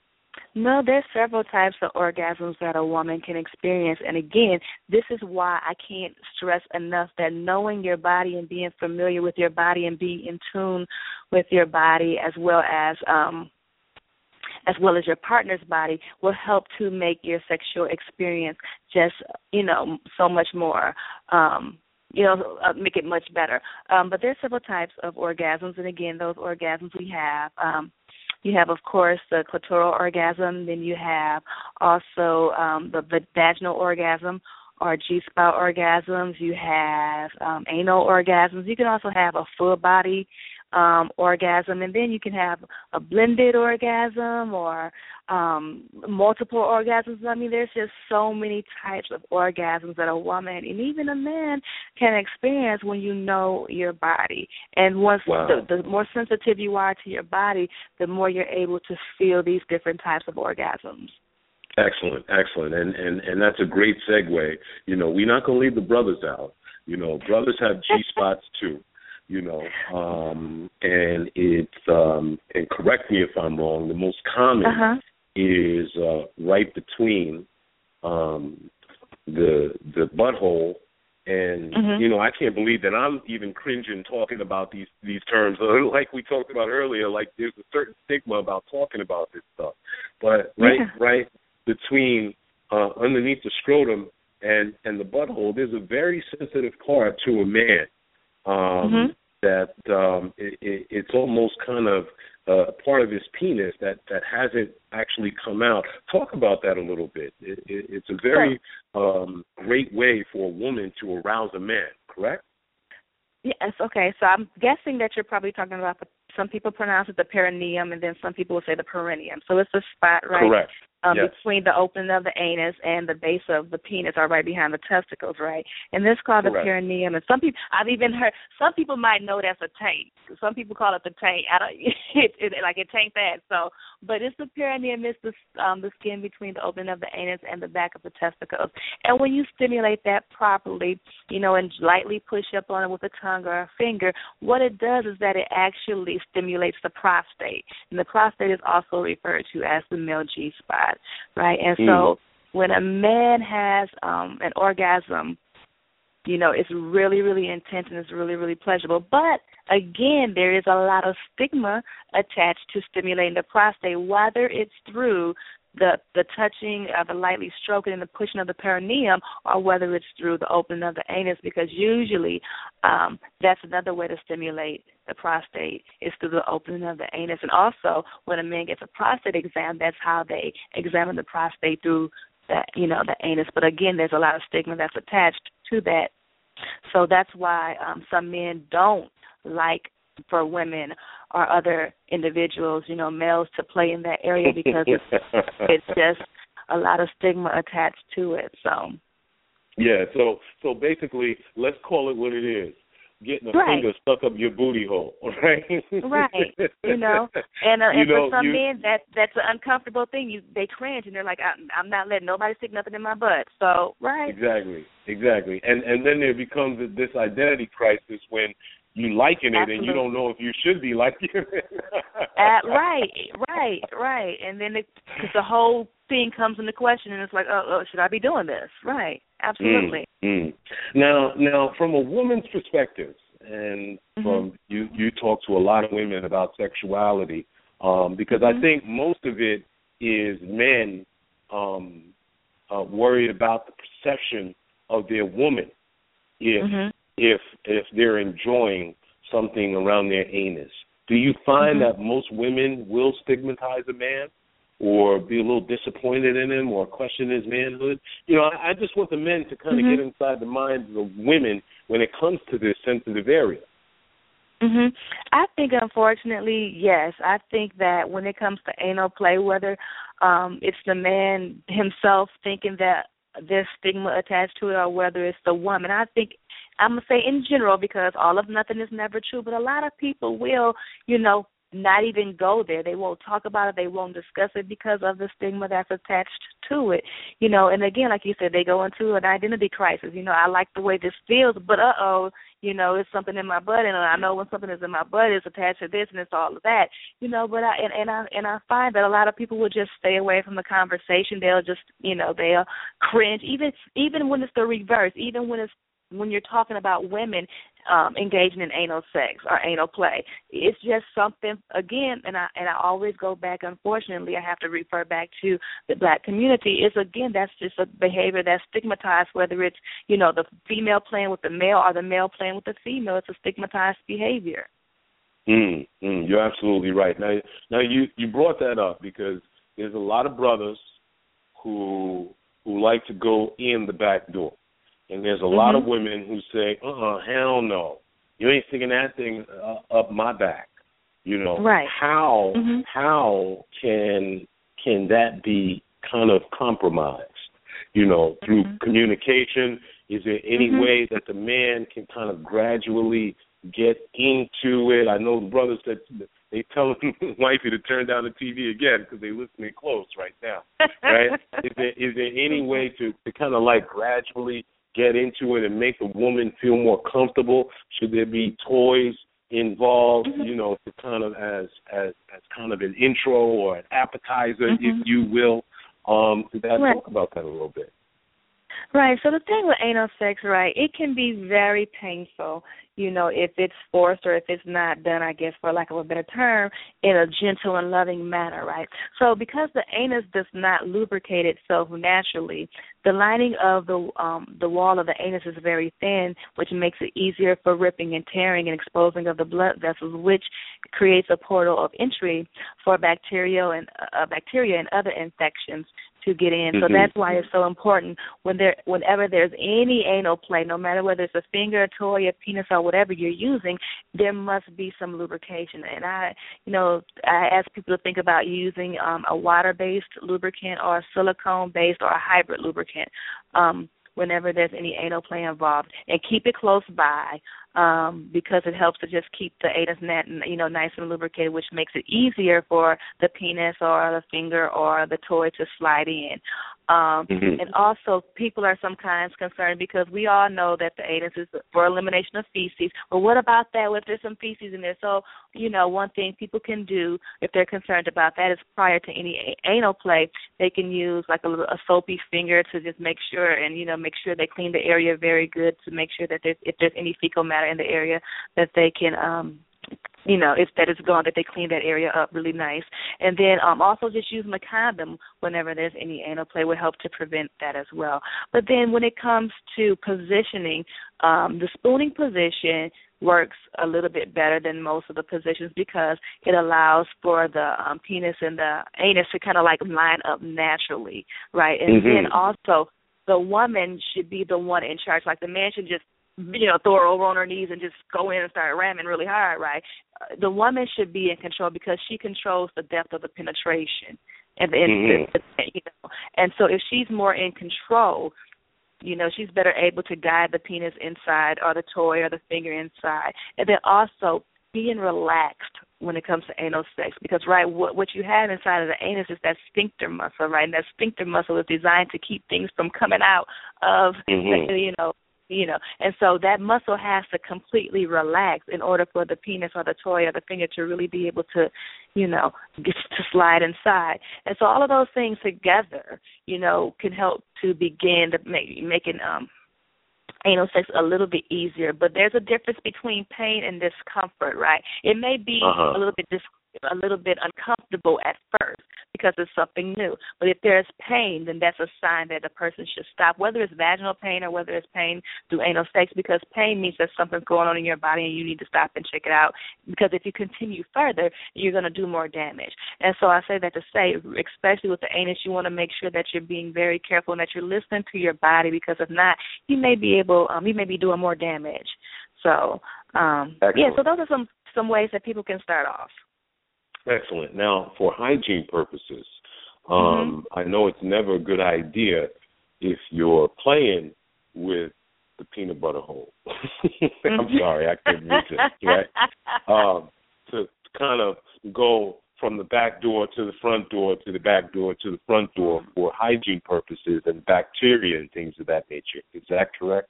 No, there's several types of orgasms that a woman can experience. And again, this is why I can't stress enough that knowing your body and being familiar with your body and being in tune with your body, as well as um, as well as your partner's body, will help to make your sexual experience just, you know, so much more, um, you know, uh, make it much better. Um, but there's several types of orgasms, and again, those orgasms we have. Um, you have, of course, the clitoral orgasm. Then you have also um, the, the vaginal orgasm or G-spot orgasms. You have um, anal orgasms. You can also have a full body um, orgasm, and then you can have a blended orgasm or um, multiple orgasms. I mean, there's just so many types of orgasms that a woman and even a man can experience when you know your body. And once wow. the, the more sensitive you are to your body, the more you're able to feel these different types of orgasms. Excellent, excellent, and and and that's a great segue. You know, we're not going to leave the brothers out. You know, brothers have G spots too. You know, um, and it's um, and correct me if I'm wrong. The most common uh-huh. is uh, right between um, the the butthole and mm-hmm. you know, I can't believe that I'm even cringing talking about these these terms. Like we talked about earlier, like there's a certain stigma about talking about this stuff. But right, yeah. right between uh, underneath the scrotum and and the butthole, there's a very sensitive part to a man. Um, mm-hmm. That um, it, it, it's almost kind of uh, part of his penis that, that hasn't actually come out. Talk about that a little bit. It, it, it's a very um, great way for a woman to arouse a man, correct? Yes, okay. So I'm guessing that you're probably talking about, the, some people pronounce it the perineum, and then some people will say the perineum. So it's a spot right correct. Um, yes. between the opening of the anus and the base of the penis, or right behind the testicles, right? And this is called Correct. the perineum. And some people, I've even heard, some people might know that's a taint. Some people call it the taint. I don't, it, it, like it taint that. So, but it's the perineum. It's the um, the skin between the opening of the anus and the back of the testicles. And when you stimulate that properly, you know, and lightly push up on it with a tongue or a finger, what it does is that it actually stimulates the prostate. And the prostate is also referred to as the male G-spot. Right, and mm. so when a man has um, an orgasm, you know, it's really, really intense and it's really, really pleasurable. But again, there is a lot of stigma attached to stimulating the prostate, whether it's through the the touching, uh, the lightly stroking and the pushing of the perineum, or whether it's through the opening of the anus, because usually um, that's another way to stimulate the prostate is through the opening of the anus. And also, when a man gets a prostate exam, that's how they examine the prostate through that, you know, the anus. But again, there's a lot of stigma that's attached to that. So that's why um, some men don't like for women or other individuals, you know, males to play in that area because it's, it's just a lot of stigma attached to it. So yeah, so so basically, let's call it what it is. Getting a right. finger stuck up your booty hole, right? Right. You know, and, uh, you and know, for some you, men, that that's an uncomfortable thing. You they cringe and they're like, I'm, I'm not letting nobody stick nothing in my butt. So right. Exactly, exactly. And and then there becomes this identity crisis when you liking it Absolutely. and you don't know if you should be liking it. uh, right, right, right. And then it, cause the whole thing comes into question, and it's like, oh, oh, should I be doing this? Right, absolutely. Mm, mm. Now, now, from a woman's perspective, and mm-hmm. from you, you talk to a lot of women about sexuality, um, because mm-hmm. I think most of it is men um, uh, worried about the perception of their woman if mm-hmm. if if they're enjoying something around their anus. Do you find mm-hmm. that most women will stigmatize a man or be a little disappointed in him or question his manhood? You know, I, I just want the men to kind of mm-hmm. get inside the minds of women when it comes to this sensitive area. Mhm. I think, unfortunately, yes. I think that when it comes to anal play, whether um, it's the man himself thinking that there's stigma attached to it or whether it's the woman, I think I'm going to say in general, because all of nothing is never true, but a lot of people will, you know, not even go there. They won't talk about it. They won't discuss it because of the stigma that's attached to it. You know, and again, like you said, they go into an identity crisis. You know, I like the way this feels, but uh-oh, you know, it's something in my butt, and I know when something is in my butt, it's attached to this and it's all of that. You know, but I, and, and I and I find that a lot of people will just stay away from the conversation. They'll just, you know, they'll cringe, even even when it's the reverse, even when it's when you're talking about women um, engaging in anal sex or anal play. It's just something, again, and I and I always go back, unfortunately, I have to refer back to the black community. It's, again, that's just a behavior that's stigmatized, whether it's, you know, the female playing with the male or the male playing with the female. It's a stigmatized behavior. Mm, mm, you're absolutely right. Now, now you, you brought that up because there's a lot of brothers who who like to go in the back door. And there's a mm-hmm. lot of women who say, uh-uh, hell no. You ain't sticking that thing uh, up my back. You know, right. how mm-hmm. how can can that be kind of compromised? You know, through mm-hmm. communication? Is there any mm-hmm. way that the man can kind of gradually get into it? I know the brothers that they tell wifey to turn down the T V again because they're listening close right now, right? is there is there any way to, to kind of like gradually get into it and make the woman feel more comfortable? Should there be toys involved, mm-hmm. you know, to kind of as as as kind of an intro or an appetizer, mm-hmm. if you will? Um, to that, right. Talk about that a little bit. Right. So the thing with anal sex, right, it can be very painful, you know, if it's forced or if it's not done, I guess, for lack of a better term, in a gentle and loving manner, right? So because the anus does not lubricate itself naturally, the lining of the um, the wall of the anus is very thin, which makes it easier for ripping and tearing and exposing of the blood vessels, which creates a portal of entry for bacterial and uh, bacteria and other infections to get in. So mm-hmm. that's why it's so important when there, whenever there's any anal play, no matter whether it's a finger, a toy, a penis, or whatever you're using, there must be some lubrication. And I, you know, I ask people to think about using um, a water-based lubricant or a silicone-based or a hybrid lubricant um, whenever there's any anal play involved, and keep it close by. Um, because it helps to just keep the anus net, you know, nice and lubricated, which makes it easier for the penis or the finger or the toy to slide in. Um, mm-hmm. And also, people are sometimes concerned because we all know that the anus is for elimination of feces. But what about that if there's some feces in there? So, you know, one thing people can do if they're concerned about that is prior to any anal play, they can use like a, little, a soapy finger to just make sure and, you know, make sure they clean the area very good to make sure that there's, if there's any fecal matter in the area that they can, um, you know, if that is gone, that they clean that area up really nice. And then um, also just using a condom whenever there's any anal play would help to prevent that as well. But then when it comes to positioning, um, the spooning position works a little bit better than most of the positions because it allows for the um, penis and the anus to kind of like line up naturally, right? And mm-hmm. then also the woman should be the one in charge. Like the man should just, you know, throw her over on her knees and just go in and start ramming really hard, right? Uh, the woman should be in control because she controls the depth of the penetration. And, the, mm-hmm. the, you know, and so if she's more in control, you know, she's better able to guide the penis inside or the toy or the finger inside. And then also being relaxed when it comes to anal sex because, right, what, what you have inside of the anus is that sphincter muscle, right? And that sphincter muscle is designed to keep things from coming out of, mm-hmm. the, you know, You know, and so that muscle has to completely relax in order for the penis or the toy or the finger to really be able to, you know, get to slide inside. And so all of those things together, you know, can help to begin to make making um, anal sex a little bit easier. But there's a difference between pain and discomfort, right? It may be uh-huh. a little bit dis- a little bit uncomfortable at first because it's something new. But if there's pain, then that's a sign that the person should stop, whether it's vaginal pain or whether it's pain through anal sex, because pain means there's something going on in your body and you need to stop and check it out. Because if you continue further, you're going to do more damage. And so I say that to say, especially with the anus, you want to make sure that you're being very careful and that you're listening to your body, because if not, you may be able, um, you may be doing more damage. So, um, yeah, so those are some, some ways that people can start off. Excellent. Now, for hygiene purposes, um, mm-hmm. I know it's never a good idea if you're playing with the peanut butter hole. I'm sorry, I couldn't resist, right? Um, to kind of go from the back door to the front door to the back door to the front door for hygiene purposes and bacteria and things of that nature. Is that correct?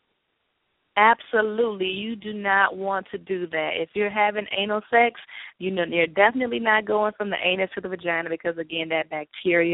Absolutely. You do not want to do that. If you're having anal sex, you know, you're definitely not going from the anus to the vagina because, again, that bacteria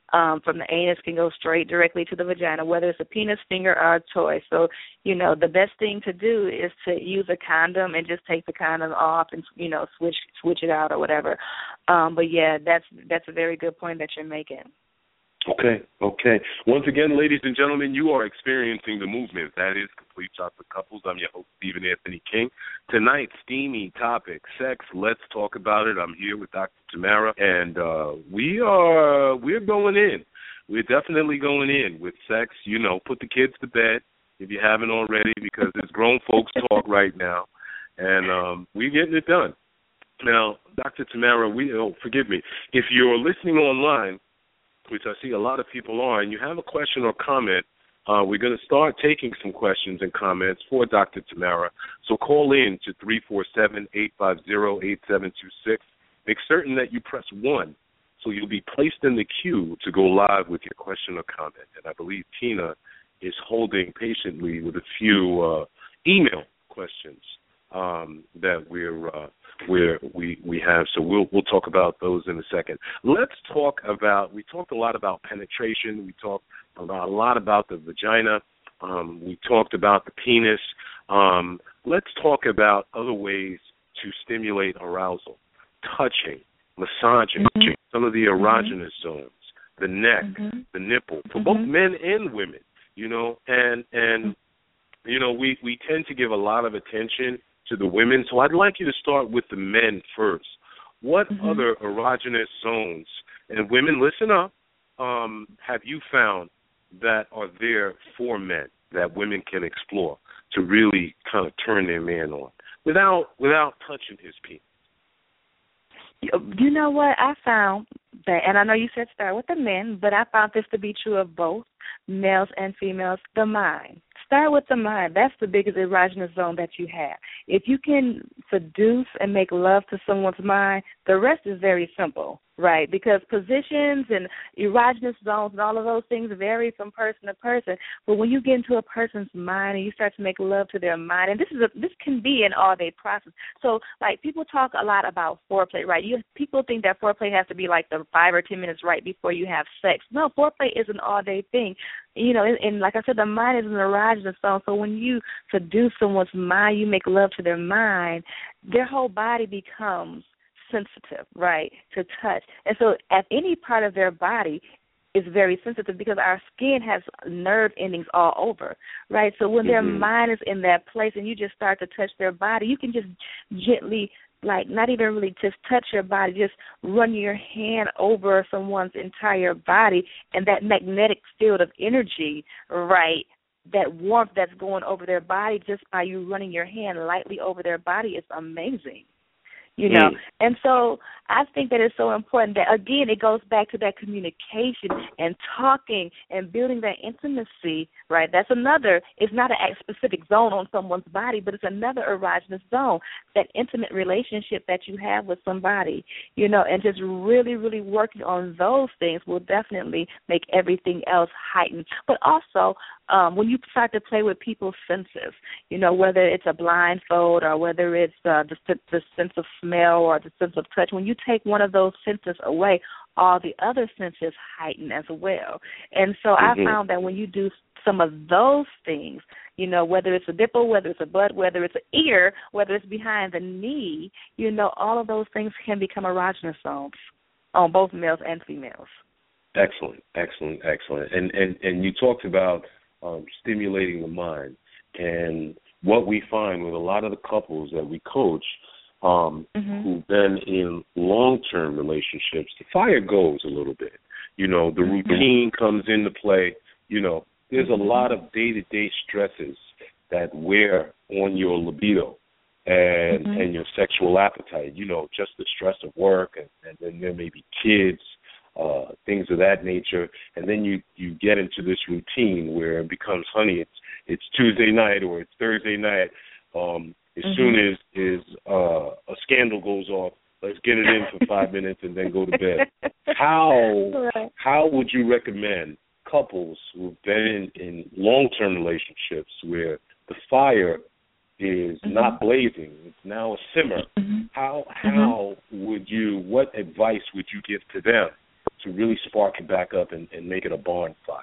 um, from the anus can go straight directly to the vagina, whether it's a penis, finger, or a toy. So, you know, the best thing to do is to use a condom and just take the condom off and, you know, switch switch it out or whatever. Um, but, yeah, that's that's a very good point that you're making. Okay, okay. Once again, ladies and gentlemen, you are experiencing the movement. That is Complete Chocolate Couples. I'm your host, Stephen Anthony King. Tonight's steamy topic, sex. Let's talk about it. I'm here with Doctor Tamara, and uh, we are we're going in. We're definitely going in with sex. You know, put the kids to bed if you haven't already, because it's grown folks talk right now, and um, we're getting it done. Now, Doctor Tamara, we oh, forgive me if you're listening online, which I see a lot of people are, and you have a question or comment, uh, we're going to start taking some questions and comments for Doctor Tamara. So call in to three four seven, eight five zero, eight seven two six. Make certain that you press one, so you'll be placed in the queue to go live with your question or comment. And I believe Tina is holding patiently with a few uh, email questions um, that we're uh, where we, we have, so we'll we'll talk about those in a second. Let's talk about, we talked a lot about penetration, we talked about a lot about the vagina, um, we talked about the penis. Um, let's talk about other ways to stimulate arousal, touching, massaging, mm-hmm. some of the erogenous mm-hmm. zones, the neck, mm-hmm. the nipple, for mm-hmm. both men and women, you know, and, and you know, we, we tend to give a lot of attention to the women, so I'd like you to start with the men first. What mm-hmm. other erogenous zones, and women, listen up, um, have you found that are there for men that women can explore to really kind of turn their man on without without touching his penis? You know what? I found that, and I know you said start with the men, but I found this to be true of both males and females, the mind. Start with the mind. That's the biggest erogenous zone that you have. If you can seduce and make love to someone's mind, the rest is very simple, right? Because positions and erogenous zones and all of those things vary from person to person. But when you get into a person's mind and you start to make love to their mind, and this is a, this can be an all-day process. So, like, people talk a lot about foreplay, right? You people think that foreplay has to be like the five or ten minutes right before you have sex. No, foreplay is an all-day thing. You know, and, and like I said, the mind is an erogenous zone. So when you seduce someone's mind, you make love to their mind, their whole body becomes sensitive, right, to touch. And so at any part of their body is very sensitive because our skin has nerve endings all over, right? So when mm-hmm. their mind is in that place and you just start to touch their body, you can just gently, like, not even really just touch your body, just run your hand over someone's entire body, and that magnetic field of energy, right, that warmth that's going over their body just by you running your hand lightly over their body is amazing. You know, mm. and so I think that it's so important that, again, it goes back to that communication and talking and building that intimacy, right? That's another, it's not a specific zone on someone's body, but it's another erogenous zone, that intimate relationship that you have with somebody, you know, and just really, really working on those things will definitely make everything else heightened. But also, um, when you start to play with people's senses, you know, whether it's a blindfold or whether it's uh, the, the sense of smell or the sense of touch, when you take one of those senses away, all the other senses heighten as well. And so mm-hmm. I found that when you do some of those things, you know, whether it's a nipple, whether it's a butt, whether it's an ear, whether it's behind the knee, you know, all of those things can become erogenous zones on both males and females. Excellent, excellent, excellent. And and, and you talked about um, stimulating the mind. And what we find with a lot of the couples that we coach um, mm-hmm. who've been in long-term relationships, the fire goes a little bit. You know, the mm-hmm. routine comes into play. You know, there's a lot of day-to-day stresses that wear on your libido and mm-hmm. and your sexual appetite. You know, just the stress of work, and, and then there may be kids, uh, things of that nature. And then you, you get into this routine where it becomes, honey, it's it's Tuesday night or it's Thursday night. Um, as mm-hmm. soon as, as uh, a scandal goes off, let's get it in for five minutes and then go to bed. How right. how would you recommend couples who've been in, in long-term relationships where the fire is mm-hmm. not blazing, it's now a simmer, mm-hmm. how how mm-hmm. would you, what advice would you give to them to really spark it back up and, and make it a bonfire?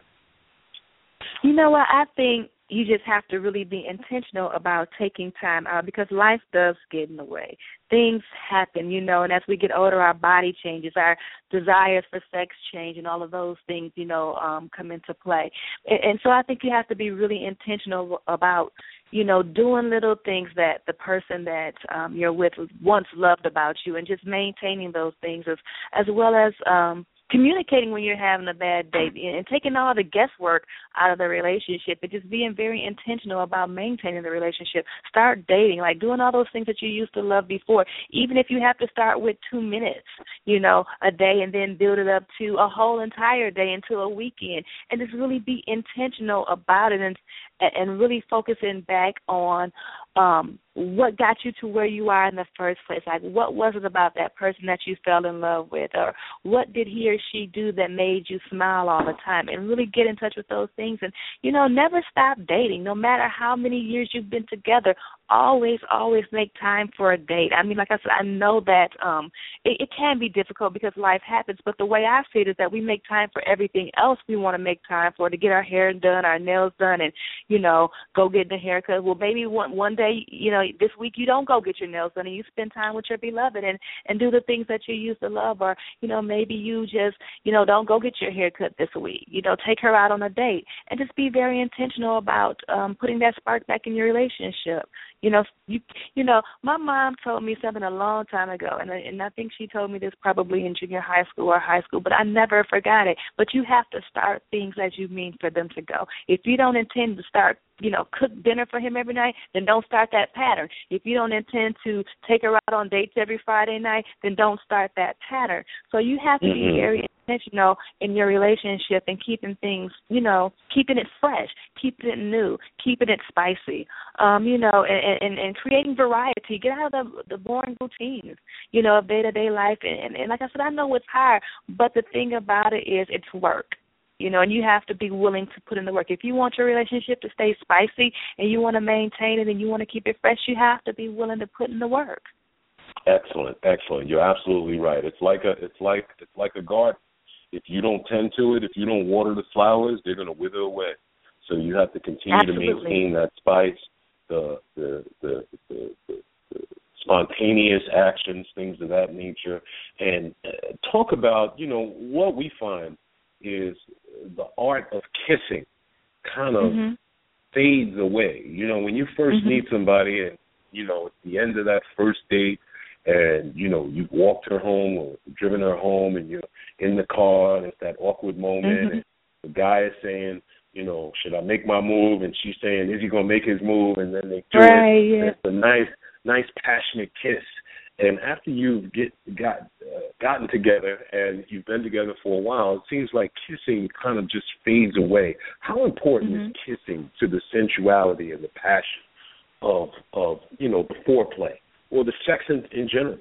You know what? I think you just have to really be intentional about taking time out because life does get in the way. Things happen, you know, and as we get older, our body changes, our desires for sex change, and all of those things, you know, um, come into play. And, and so I think you have to be really intentional about, you know, doing little things that the person that um, you're with once loved about you and just maintaining those things as, as well as um, communicating when you're having a bad day and taking all the guesswork out of the relationship and just being very intentional about maintaining the relationship. Start dating, like doing all those things that you used to love before, even if you have to start with two minutes, you know, a day and then build it up to a whole entire day into a weekend and just really be intentional about it and and really focusing back on um, what got you to where you are in the first place. Like, what was it about that person that you fell in love with? Or what did he or she do that made you smile all the time? And really get in touch with those things. And, you know, never stop dating. No matter how many years you've been together, always, always make time for a date. I mean, like I said, I know that um, it, it can be difficult because life happens, but the way I see it is that we make time for everything else we want to make time for, to get our hair done, our nails done, and, you know, go get a haircut. Well, maybe one, one day, you know, this week you don't go get your nails done and you spend time with your beloved and, and do the things that you used to love. Or, you know, maybe you just, you know, don't go get your haircut this week. You know, take her out on a date and just be very intentional about um, putting that spark back in your relationship. You know, you you know, my mom told me something a long time ago, and I, and I think she told me this probably in junior high school or high school, but I never forgot it. But you have to start things as you mean for them to go. If you don't intend to start, you know, cook dinner for him every night, then don't start that pattern. If you don't intend to take her out on dates every Friday night, then don't start that pattern. So you have to mm-hmm. be very intentional in your relationship and keeping things, you know, keeping it fresh, keeping it new, keeping it spicy, um, you know, and, and, and creating variety. Get out of the, the boring routines, you know, of day-to-day life. And, and like I said, I know it's hard, but the thing about it is it's work. You know, and you have to be willing to put in the work. If you want your relationship to stay spicy and you want to maintain it and you want to keep it fresh, you have to be willing to put in the work. Excellent, excellent. You're absolutely right. It's like a, it's like, it's like a garden. If you don't tend to it, if you don't water the flowers, they're going to wither away. So you have to continue Absolutely. to maintain that spice, the the, the the the the spontaneous actions, things of that nature, and uh, talk about, you know, what we find is the art of kissing kind of mm-hmm. fades away. You know, when you first mm-hmm. meet somebody and, you know, at the end of that first date and, you know, you've walked her home or driven her home and you're in the car and it's that awkward moment mm-hmm. and the guy is saying, you know, should I make my move? And she's saying, is he going to make his move? And then they do right, it. Yeah. It's a nice, nice passionate kiss. And after you've get, got, uh, gotten together and you've been together for a while, it seems like kissing kind of just fades away. How important mm-hmm. is kissing to the sensuality and the passion of, of you know, the foreplay or the sex in, in general?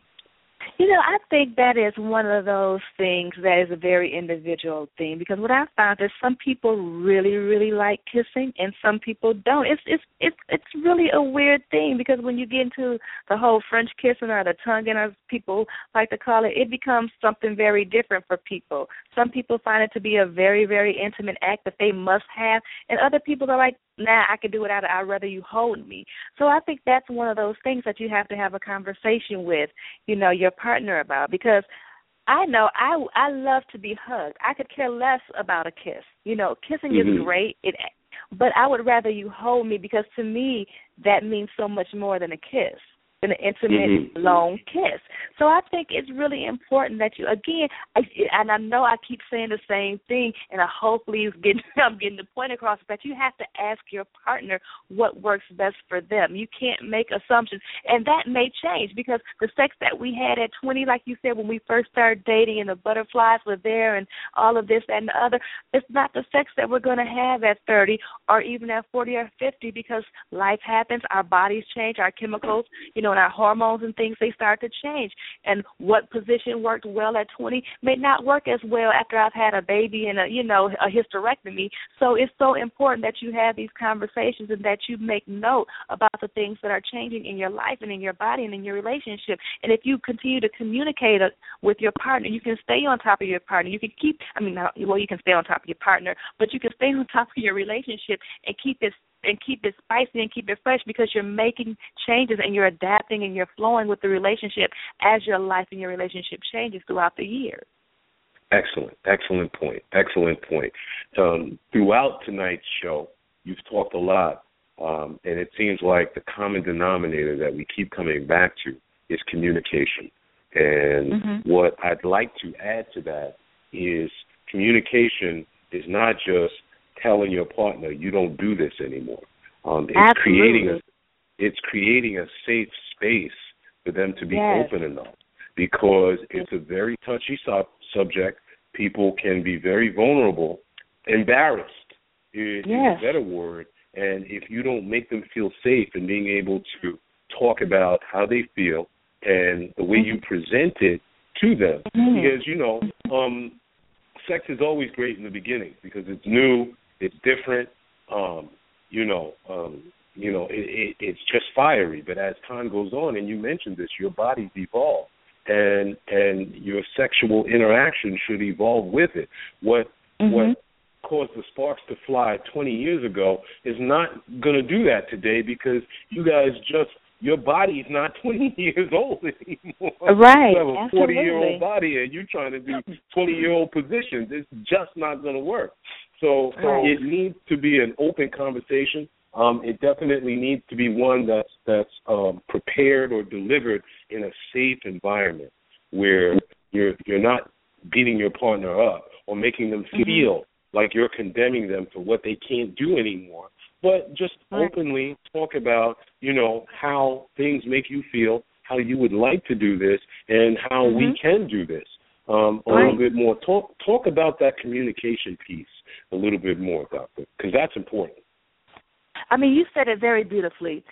You know, I think that is one of those things that is a very individual thing, because what I found is some people really, really like kissing and some people don't. It's it's it's it's really a weird thing, because when you get into the whole French kissing or the tonguing, as people like to call it, it becomes something very different for people. Some people find it to be a very, very intimate act that they must have, and other people are like, nah, I can do it without it. I'd rather you hold me. So I think that's one of those things that you have to have a conversation with, you know, your partner about, because I know I, I love to be hugged. I could care less about a kiss. You know, kissing mm-hmm. is great, it, but I would rather you hold me, because to me that means so much more than a kiss, than an intimate, mm-hmm. long kiss. So I think it's really important that you, again, I, and I know I keep saying the same thing, and I hopefully getting, I'm getting the point across, that you have to ask your partner what works best for them. You can't make assumptions, and that may change, because the sex that we had at twenty, like you said, when we first started dating and the butterflies were there and all of this and the other, it's not the sex that we're going to have at thirty or even at forty or fifty, because life happens, our bodies change, our chemicals, you know, and our hormones and things, they start to change. And what position worked well at twenty may not work as well after I've had a baby and, a, you know, a hysterectomy. So it's so important that you have these conversations and that you make note about the things that are changing in your life and in your body and in your relationship. And if you continue to communicate with your partner, you can stay on top of your partner. You can keep, I mean, well, you can stay on top of your partner, but you can stay on top of your relationship and keep it and keep it spicy and keep it fresh because you're making changes and you're adapting and you're flowing with the relationship as your life and your relationship changes throughout the years. Excellent, excellent point, excellent point. Um, throughout tonight's show, you've talked a lot, um, and it seems like the common denominator that we keep coming back to is communication. And mm-hmm. what I'd like to add to that is communication is not just telling your partner you don't do this anymore. Um, it's Absolutely. creating a it's creating a safe space for them to be yes. open enough, because it's a very touchy sub- subject. People can be very vulnerable, embarrassed is, yes. is a better word. And if you don't make them feel safe in being able to talk about how they feel and the way you present it to them, mm-hmm. because, you know, um, sex is always great in the beginning because it's new, it's different, um, you know, um, you know, it, it, it's just fiery. But as time goes on, and you mentioned this, your body's evolved, and and your sexual interaction should evolve with it. What mm-hmm. what caused the sparks to fly twenty years ago is not going to do that today, because you guys just, your body's not twenty years old anymore. Right. You have a forty-year-old body and you're trying to do twenty-year-old positions. It's just not going to work. So right. it needs to be an open conversation. Um, it definitely needs to be one that's that's um, prepared or delivered in a safe environment where you're you're not beating your partner up or making them feel mm-hmm. like you're condemning them for what they can't do anymore. But just right. openly talk about, you know, how things make you feel, how you would like to do this, and how mm-hmm. we can do this um, a right. little bit more. Talk talk about that communication piece a little bit more, Doctor, because that's important. I mean, you said it very beautifully.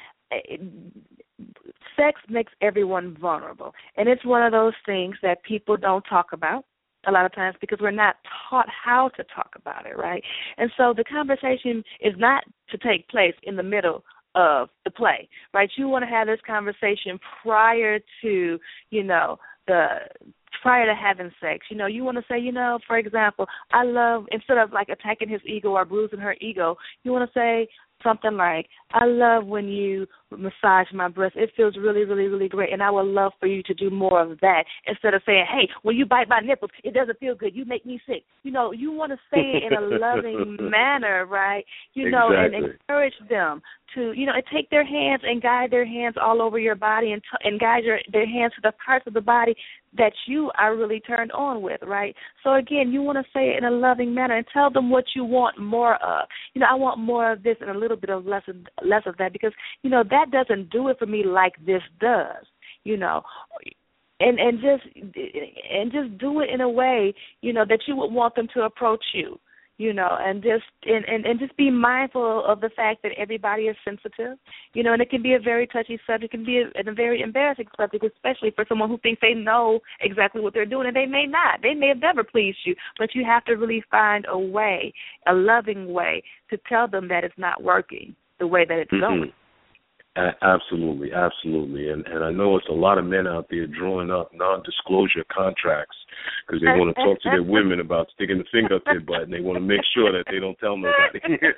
Sex makes everyone vulnerable, and it's one of those things that people don't talk about a lot of times because we're not taught how to talk about it, right? And so the conversation is not to take place in the middle of the play, right? You want to have this conversation prior to, you know, the prior to having sex. You know, you want to say, you know, for example, I love, instead of like attacking his ego or bruising her ego, you want to say something like, I love when you massage my breast. It feels really, really, really great, and I would love for you to do more of that, instead of saying, hey, when you bite my nipples, it doesn't feel good. You make me sick. You know, you want to say it in a loving manner, right? You know, exactly. and encourage them to, you know, and take their hands and guide their hands all over your body and, t- and guide your, their hands to the parts of the body that you are really turned on with, right? So, again, you want to say it in a loving manner and tell them what you want more of. You know, I want more of this and a little bit of less of, less of that because, you know, that doesn't do it for me like this does, you know. And and just and just do it in a way, you know, that you would want them to approach you, you know, and just and, and, and just be mindful of the fact that everybody is sensitive, you know, and it can be a very touchy subject, it can be a, a very embarrassing subject, especially for someone who thinks they know exactly what they're doing, and they may not. They may have never pleased you, but you have to really find a way, a loving way, to tell them that it's not working the way that it's mm-hmm. going. A- absolutely, absolutely. And and I know it's a lot of men out there drawing up non-disclosure contracts because they want to talk to their women about sticking the finger up their butt, and they want to make sure that they don't tell nobody.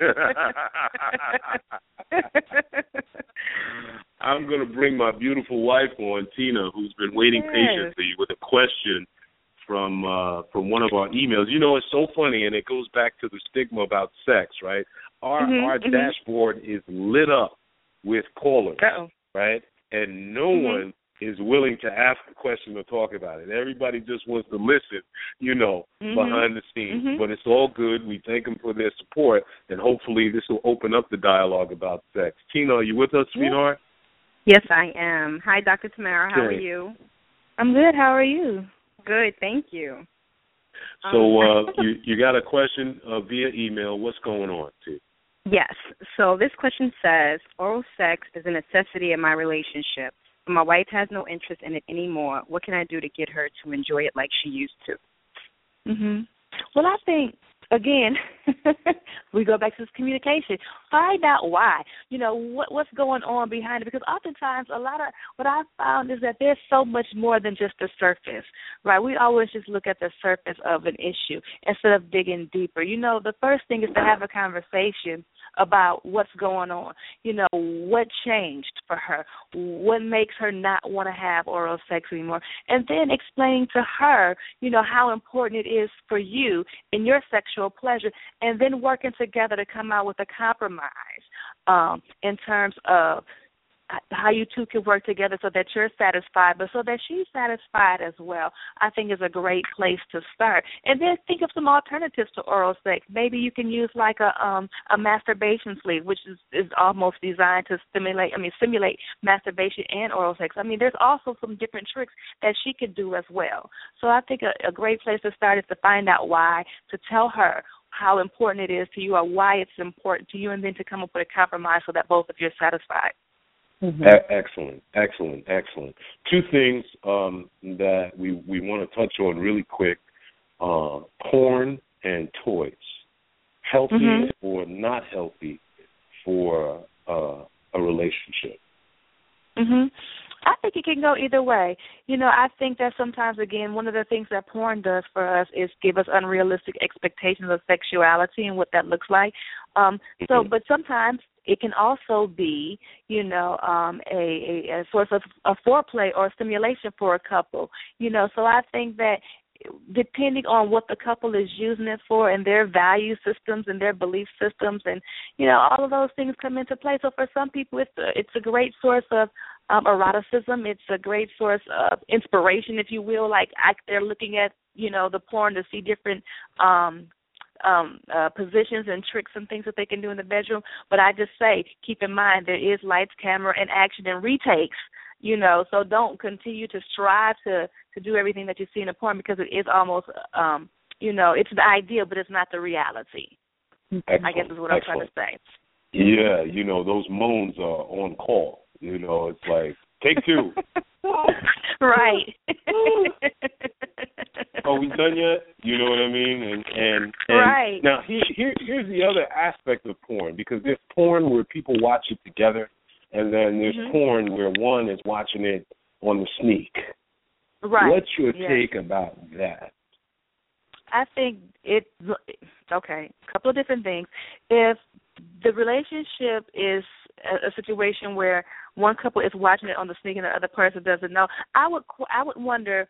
I'm going to bring my beautiful wife on, Tina, who's been waiting yes. patiently with a question from uh, from one of our emails. You know, it's so funny, and it goes back to the stigma about sex, right? Our, mm-hmm, our mm-hmm. dashboard is lit up with callers, Uh-oh. right? And no mm-hmm. one is willing to ask a question or talk about it. Everybody just wants to listen, you know, mm-hmm. behind the scenes. Mm-hmm. But it's all good. We thank them for their support, and hopefully this will open up the dialogue about sex. Tina, are you with us, sweetheart? Yes, I am. Hi, Doctor Tamara. How okay. are you? I'm good. How are you? Good, thank you. So uh, you, you got a question uh, via email. What's going on, T? Yes. So this question says, oral sex is a necessity in my relationship. My wife has no interest in it anymore. What can I do to get her to enjoy it like she used to? Mhm. Well, I think again, we go back to this communication. Find out why. You know, what what's going on behind it. Because oftentimes a lot of what I've found is that there's so much more than just the surface, right? We always just look at the surface of an issue instead of digging deeper. You know, the first thing is to have a conversation about what's going on. You know, what changed for her? What makes her not want to have oral sex anymore? And then explain to her, you know, how important it is for you in your sexual pleasure, and then working together to come out with a compromise um, in terms of how you two can work together so that you're satisfied, but so that she's satisfied as well, I think is a great place to start. And then think of some alternatives to oral sex. Maybe you can use like a um, a masturbation sleeve, which is, is almost designed to stimulate, I mean, simulate masturbation and oral sex. I mean, there's also some different tricks that she could do as well. So I think a, a great place to start is to find out why, to tell her how important it is to you or why it's important to you, and then to come up with a compromise so that both of you are satisfied. Mm-hmm. E- excellent, excellent, excellent. Two things um, that we, we want to touch on really quick, uh, porn and toys. Healthy mm-hmm. or not healthy for uh, a relationship? Mm-hmm. I think it can go either way. You know, I think that sometimes, again, one of the things that porn does for us is give us unrealistic expectations of sexuality and what that looks like. Um, mm-hmm. So, but sometimes it can also be, you know, um, a, a, a source of a foreplay or stimulation for a couple. You know, so I think that depending on what the couple is using it for and their value systems and their belief systems, and, you know, all of those things come into play. So for some people, it's a, it's a great source of um, eroticism. It's a great source of inspiration, if you will. Like I, they're looking at, you know, the porn to see different um Um, uh, positions and tricks and things that they can do in the bedroom. But I just say, keep in mind, there is lights, camera, and action and retakes, you know, so don't continue to strive to, to do everything that you see in the porn, because it is almost, um, you know, it's the idea, but it's not the reality. Excellent. I guess is what I'm Excellent. trying to say. Yeah, you know, those moans are on call. You know, it's like, take two. Right. Are we done yet? You know what I mean? And and, and right. Now here, here here's the other aspect of porn, because there's porn where people watch it together, and then there's mm-hmm. porn where one is watching it on the sneak. Right. What's your yes. take about that? I think it. Okay, a couple of different things. If the relationship is a, a situation where one couple is watching it on the sneak and the other person doesn't know, I would I would wonder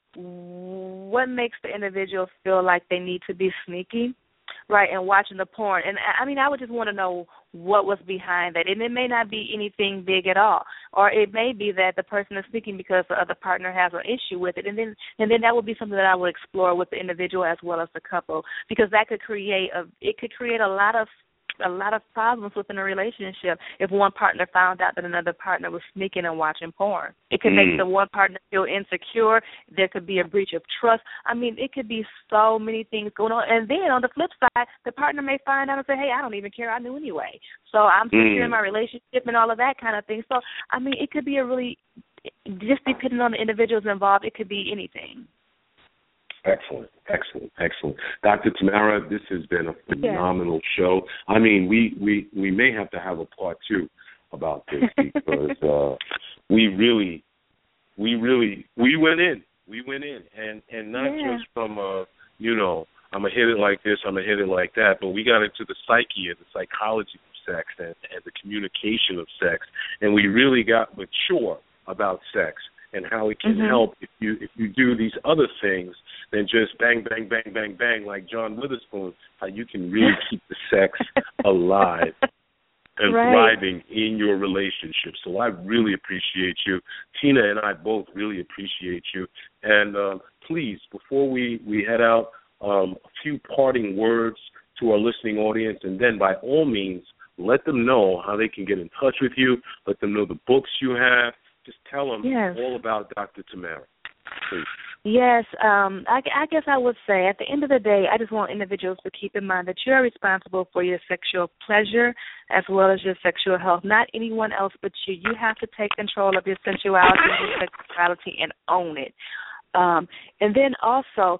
what makes the individual feel like they need to be sneaky, right, and watching the porn. And, I mean, I would just want to know what was behind that. And it may not be anything big at all. Or it may be that the person is sneaking because the other partner has an issue with it. And then and then that would be something that I would explore with the individual as well as the couple, because that could create a it could create a lot of a lot of problems within a relationship if one partner found out that another partner was sneaking and watching porn. It could mm. make the one partner feel insecure. There could be a breach of trust. I mean, it could be so many things going on. And then on the flip side, the partner may find out and say, hey, I don't even care. I knew anyway. So I'm secure mm. in my relationship and all of that kind of thing. So, I mean, it could be a really, just depending on the individuals involved, it could be anything. Excellent, excellent, excellent. Doctor Tamara, this has been a phenomenal yeah. show. I mean, we, we, we may have to have a part two about this, because uh, we really, we really, we went in. We went in. And, and not yeah. just from, uh, you know, I'm going to hit it like this, I'm going to hit it like that, but we got into the psyche and the psychology of sex and, and the communication of sex. And we really got mature about sex and how it can mm-hmm. help if you if you do these other things than just bang, bang, bang, bang, bang, like John Witherspoon, how you can really keep the sex alive and right. thriving in your relationship. So I really appreciate you. Tina and I both really appreciate you. And uh, please, before we, we head out, um, a few parting words to our listening audience, and then by all means, let them know how they can get in touch with you, let them know the books you have. Just tell them yes. all about Doctor Tamara. please. Yes, um, I, I guess I would say at the end of the day, I just want individuals to keep in mind that you are responsible for your sexual pleasure as well as your sexual health, not anyone else but you. You have to take control of your sensuality and your sexuality and own it. Um, and then also,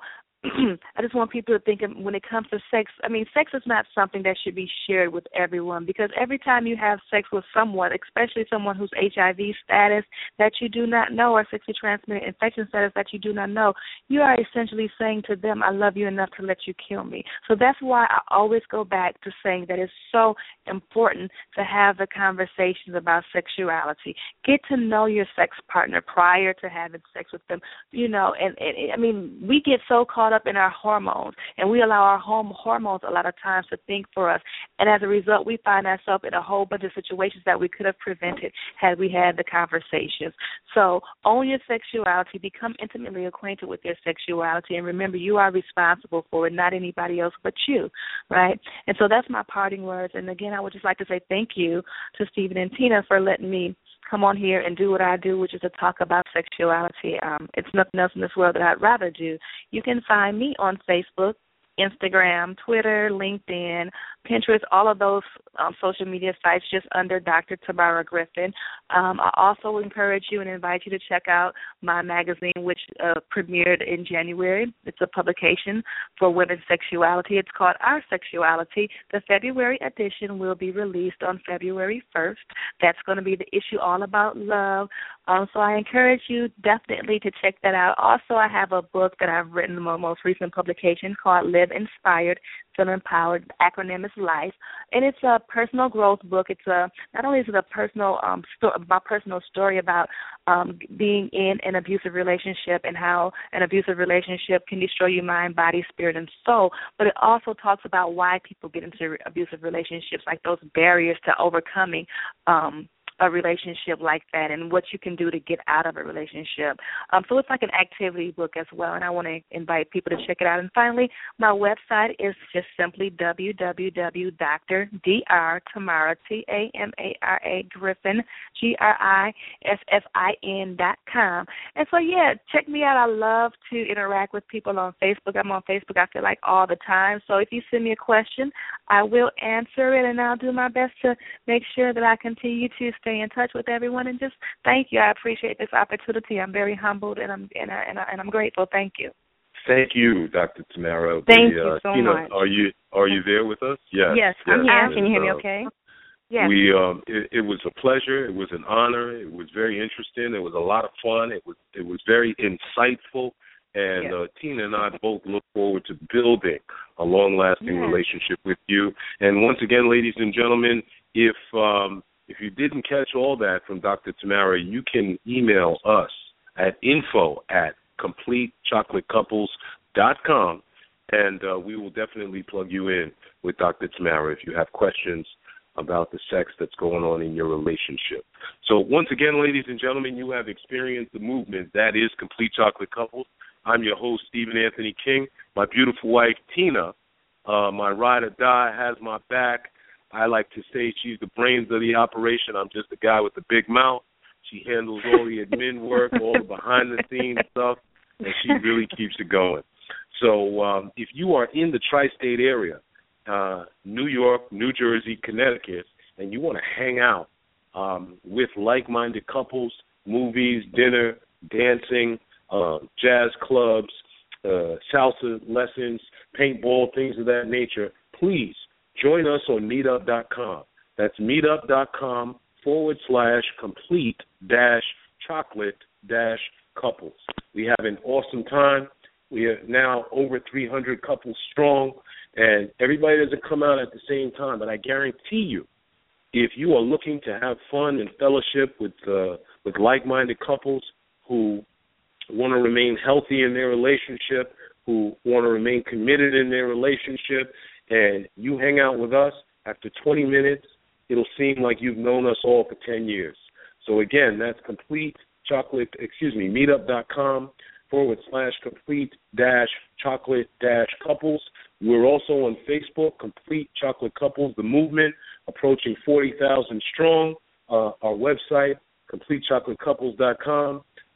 I just want people to think of, when it comes to sex, I mean, sex is not something that should be shared with everyone, because every time you have sex with someone, especially someone who's H I V status that you do not know or sexually transmitted infection status that you do not know, you are essentially saying to them, I love you enough to let you kill me. So that's why I always go back to saying that it's so important to have the conversations about sexuality. Get to know your sex partner prior to having sex with them. You know, and, and I mean, we get so caught up in our hormones, and we allow our home hormones a lot of times to think for us, and as a result we find ourselves in a whole bunch of situations that we could have prevented had we had the conversations. So own your sexuality, become intimately acquainted with your sexuality, and remember you are responsible for it, not anybody else but you, right? And so that's my parting words. And again, I would just like to say thank you to Stephen and Tina for letting me come on here and do what I do, which is to talk about sexuality. Um, it's nothing else in this world that I'd rather do. You can find me on Facebook, Instagram, Twitter, LinkedIn, Pinterest, all of those um, social media sites just under Doctor Tamara Griffin. Um, I also encourage you and invite you to check out my magazine, which uh, premiered in January. It's a publication for women's sexuality. It's called Our Sexuality. The February edition will be released on February first. That's going to be the issue all about love. Um, so I encourage you definitely to check that out. Also, I have a book that I've written, my most recent publication, called Live Inspired, Feel Empowered. The acronym is LIFE, and it's a personal growth book. It's a not only is it a personal um sto- my personal story about um being in an abusive relationship and how an abusive relationship can destroy your mind, body, spirit, and soul, but it also talks about why people get into abusive relationships, like those barriers to overcoming um a relationship like that and what you can do to get out of a relationship. Um, so it's like an activity book as well, and I want to invite people to check it out. And finally, my website is just simply w w w dot Doctor Tamara, T A M A R A, Griffin, G R I F F I N dot com. And so, yeah, check me out. I love to interact with people on Facebook. I'm on Facebook, I feel like, all the time. So if you send me a question, I will answer it, and I'll do my best to make sure that I continue to stay in touch with everyone. And just thank you. I appreciate this opportunity. I'm very humbled, and I'm and, I, and, I, and I'm grateful. Thank you. Thank you, Doctor Tamara. Thank the, you uh, so Tina, much. Are you are you there with us? Yes. Yes, yes I'm here. Can you hear me uh, okay? Yes. We um, it, it was a pleasure. It was an honor. It was very interesting. It was a lot of fun. It was it was very insightful. And yes. uh, Tina and I both look forward to building a long-lasting yes. relationship with you. And once again, ladies and gentlemen, if um, if you didn't catch all that from Doctor Tamara, you can email us at info at complete chocolate couples dot com, and uh, we will definitely plug you in with Doctor Tamara if you have questions about the sex that's going on in your relationship. So once again, ladies and gentlemen, you have experienced the movement that is Complete Chocolate Couples. I'm your host, Stephen Anthony King. My beautiful wife, Tina, uh, my ride or die, has my back. I like to say she's the brains of the operation. I'm just a guy with a big mouth. She handles all the admin work, all the behind-the-scenes stuff, and she really keeps it going. So um, if you are in the tri-state area, uh, New York, New Jersey, Connecticut, and you want to hang out um, with like-minded couples, movies, dinner, dancing, uh, jazz clubs, uh, salsa lessons, paintball, things of that nature, please join us on meetup dot com. That's meetup.com forward slash complete dash chocolate dash couples. We have an awesome time. We are now over three hundred couples strong, and everybody doesn't come out at the same time, but I guarantee you, if you are looking to have fun and fellowship with uh, with like-minded couples who want to remain healthy in their relationship, who want to remain committed in their relationship, and you hang out with us, after twenty minutes, it'll seem like you've known us all for ten years. So again, that's complete chocolate, excuse me, meetup.com forward slash complete dash chocolate dash couples. We're also on Facebook, Complete Chocolate Couples, the movement, approaching forty thousand strong. Uh, our website, complete chocolate couples dot com.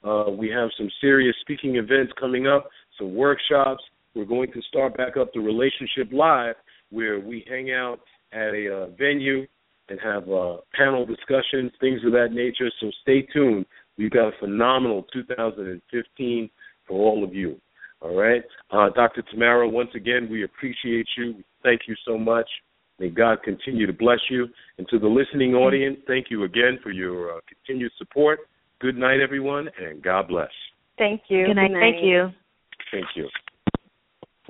Uh, we have some serious speaking events coming up, some workshops. We're going to start back up the Relationship Live, where we hang out at a uh, venue and have uh, panel discussions, things of that nature. So stay tuned. We've got a phenomenal two thousand fifteen for all of you. All right? Uh, Doctor Tamara, once again, we appreciate you. Thank you so much. May God continue to bless you. And to the listening audience, thank you again for your uh, continued support. Good night, everyone, and God bless. Thank you. Good night. Good night. Thank you. Thank you.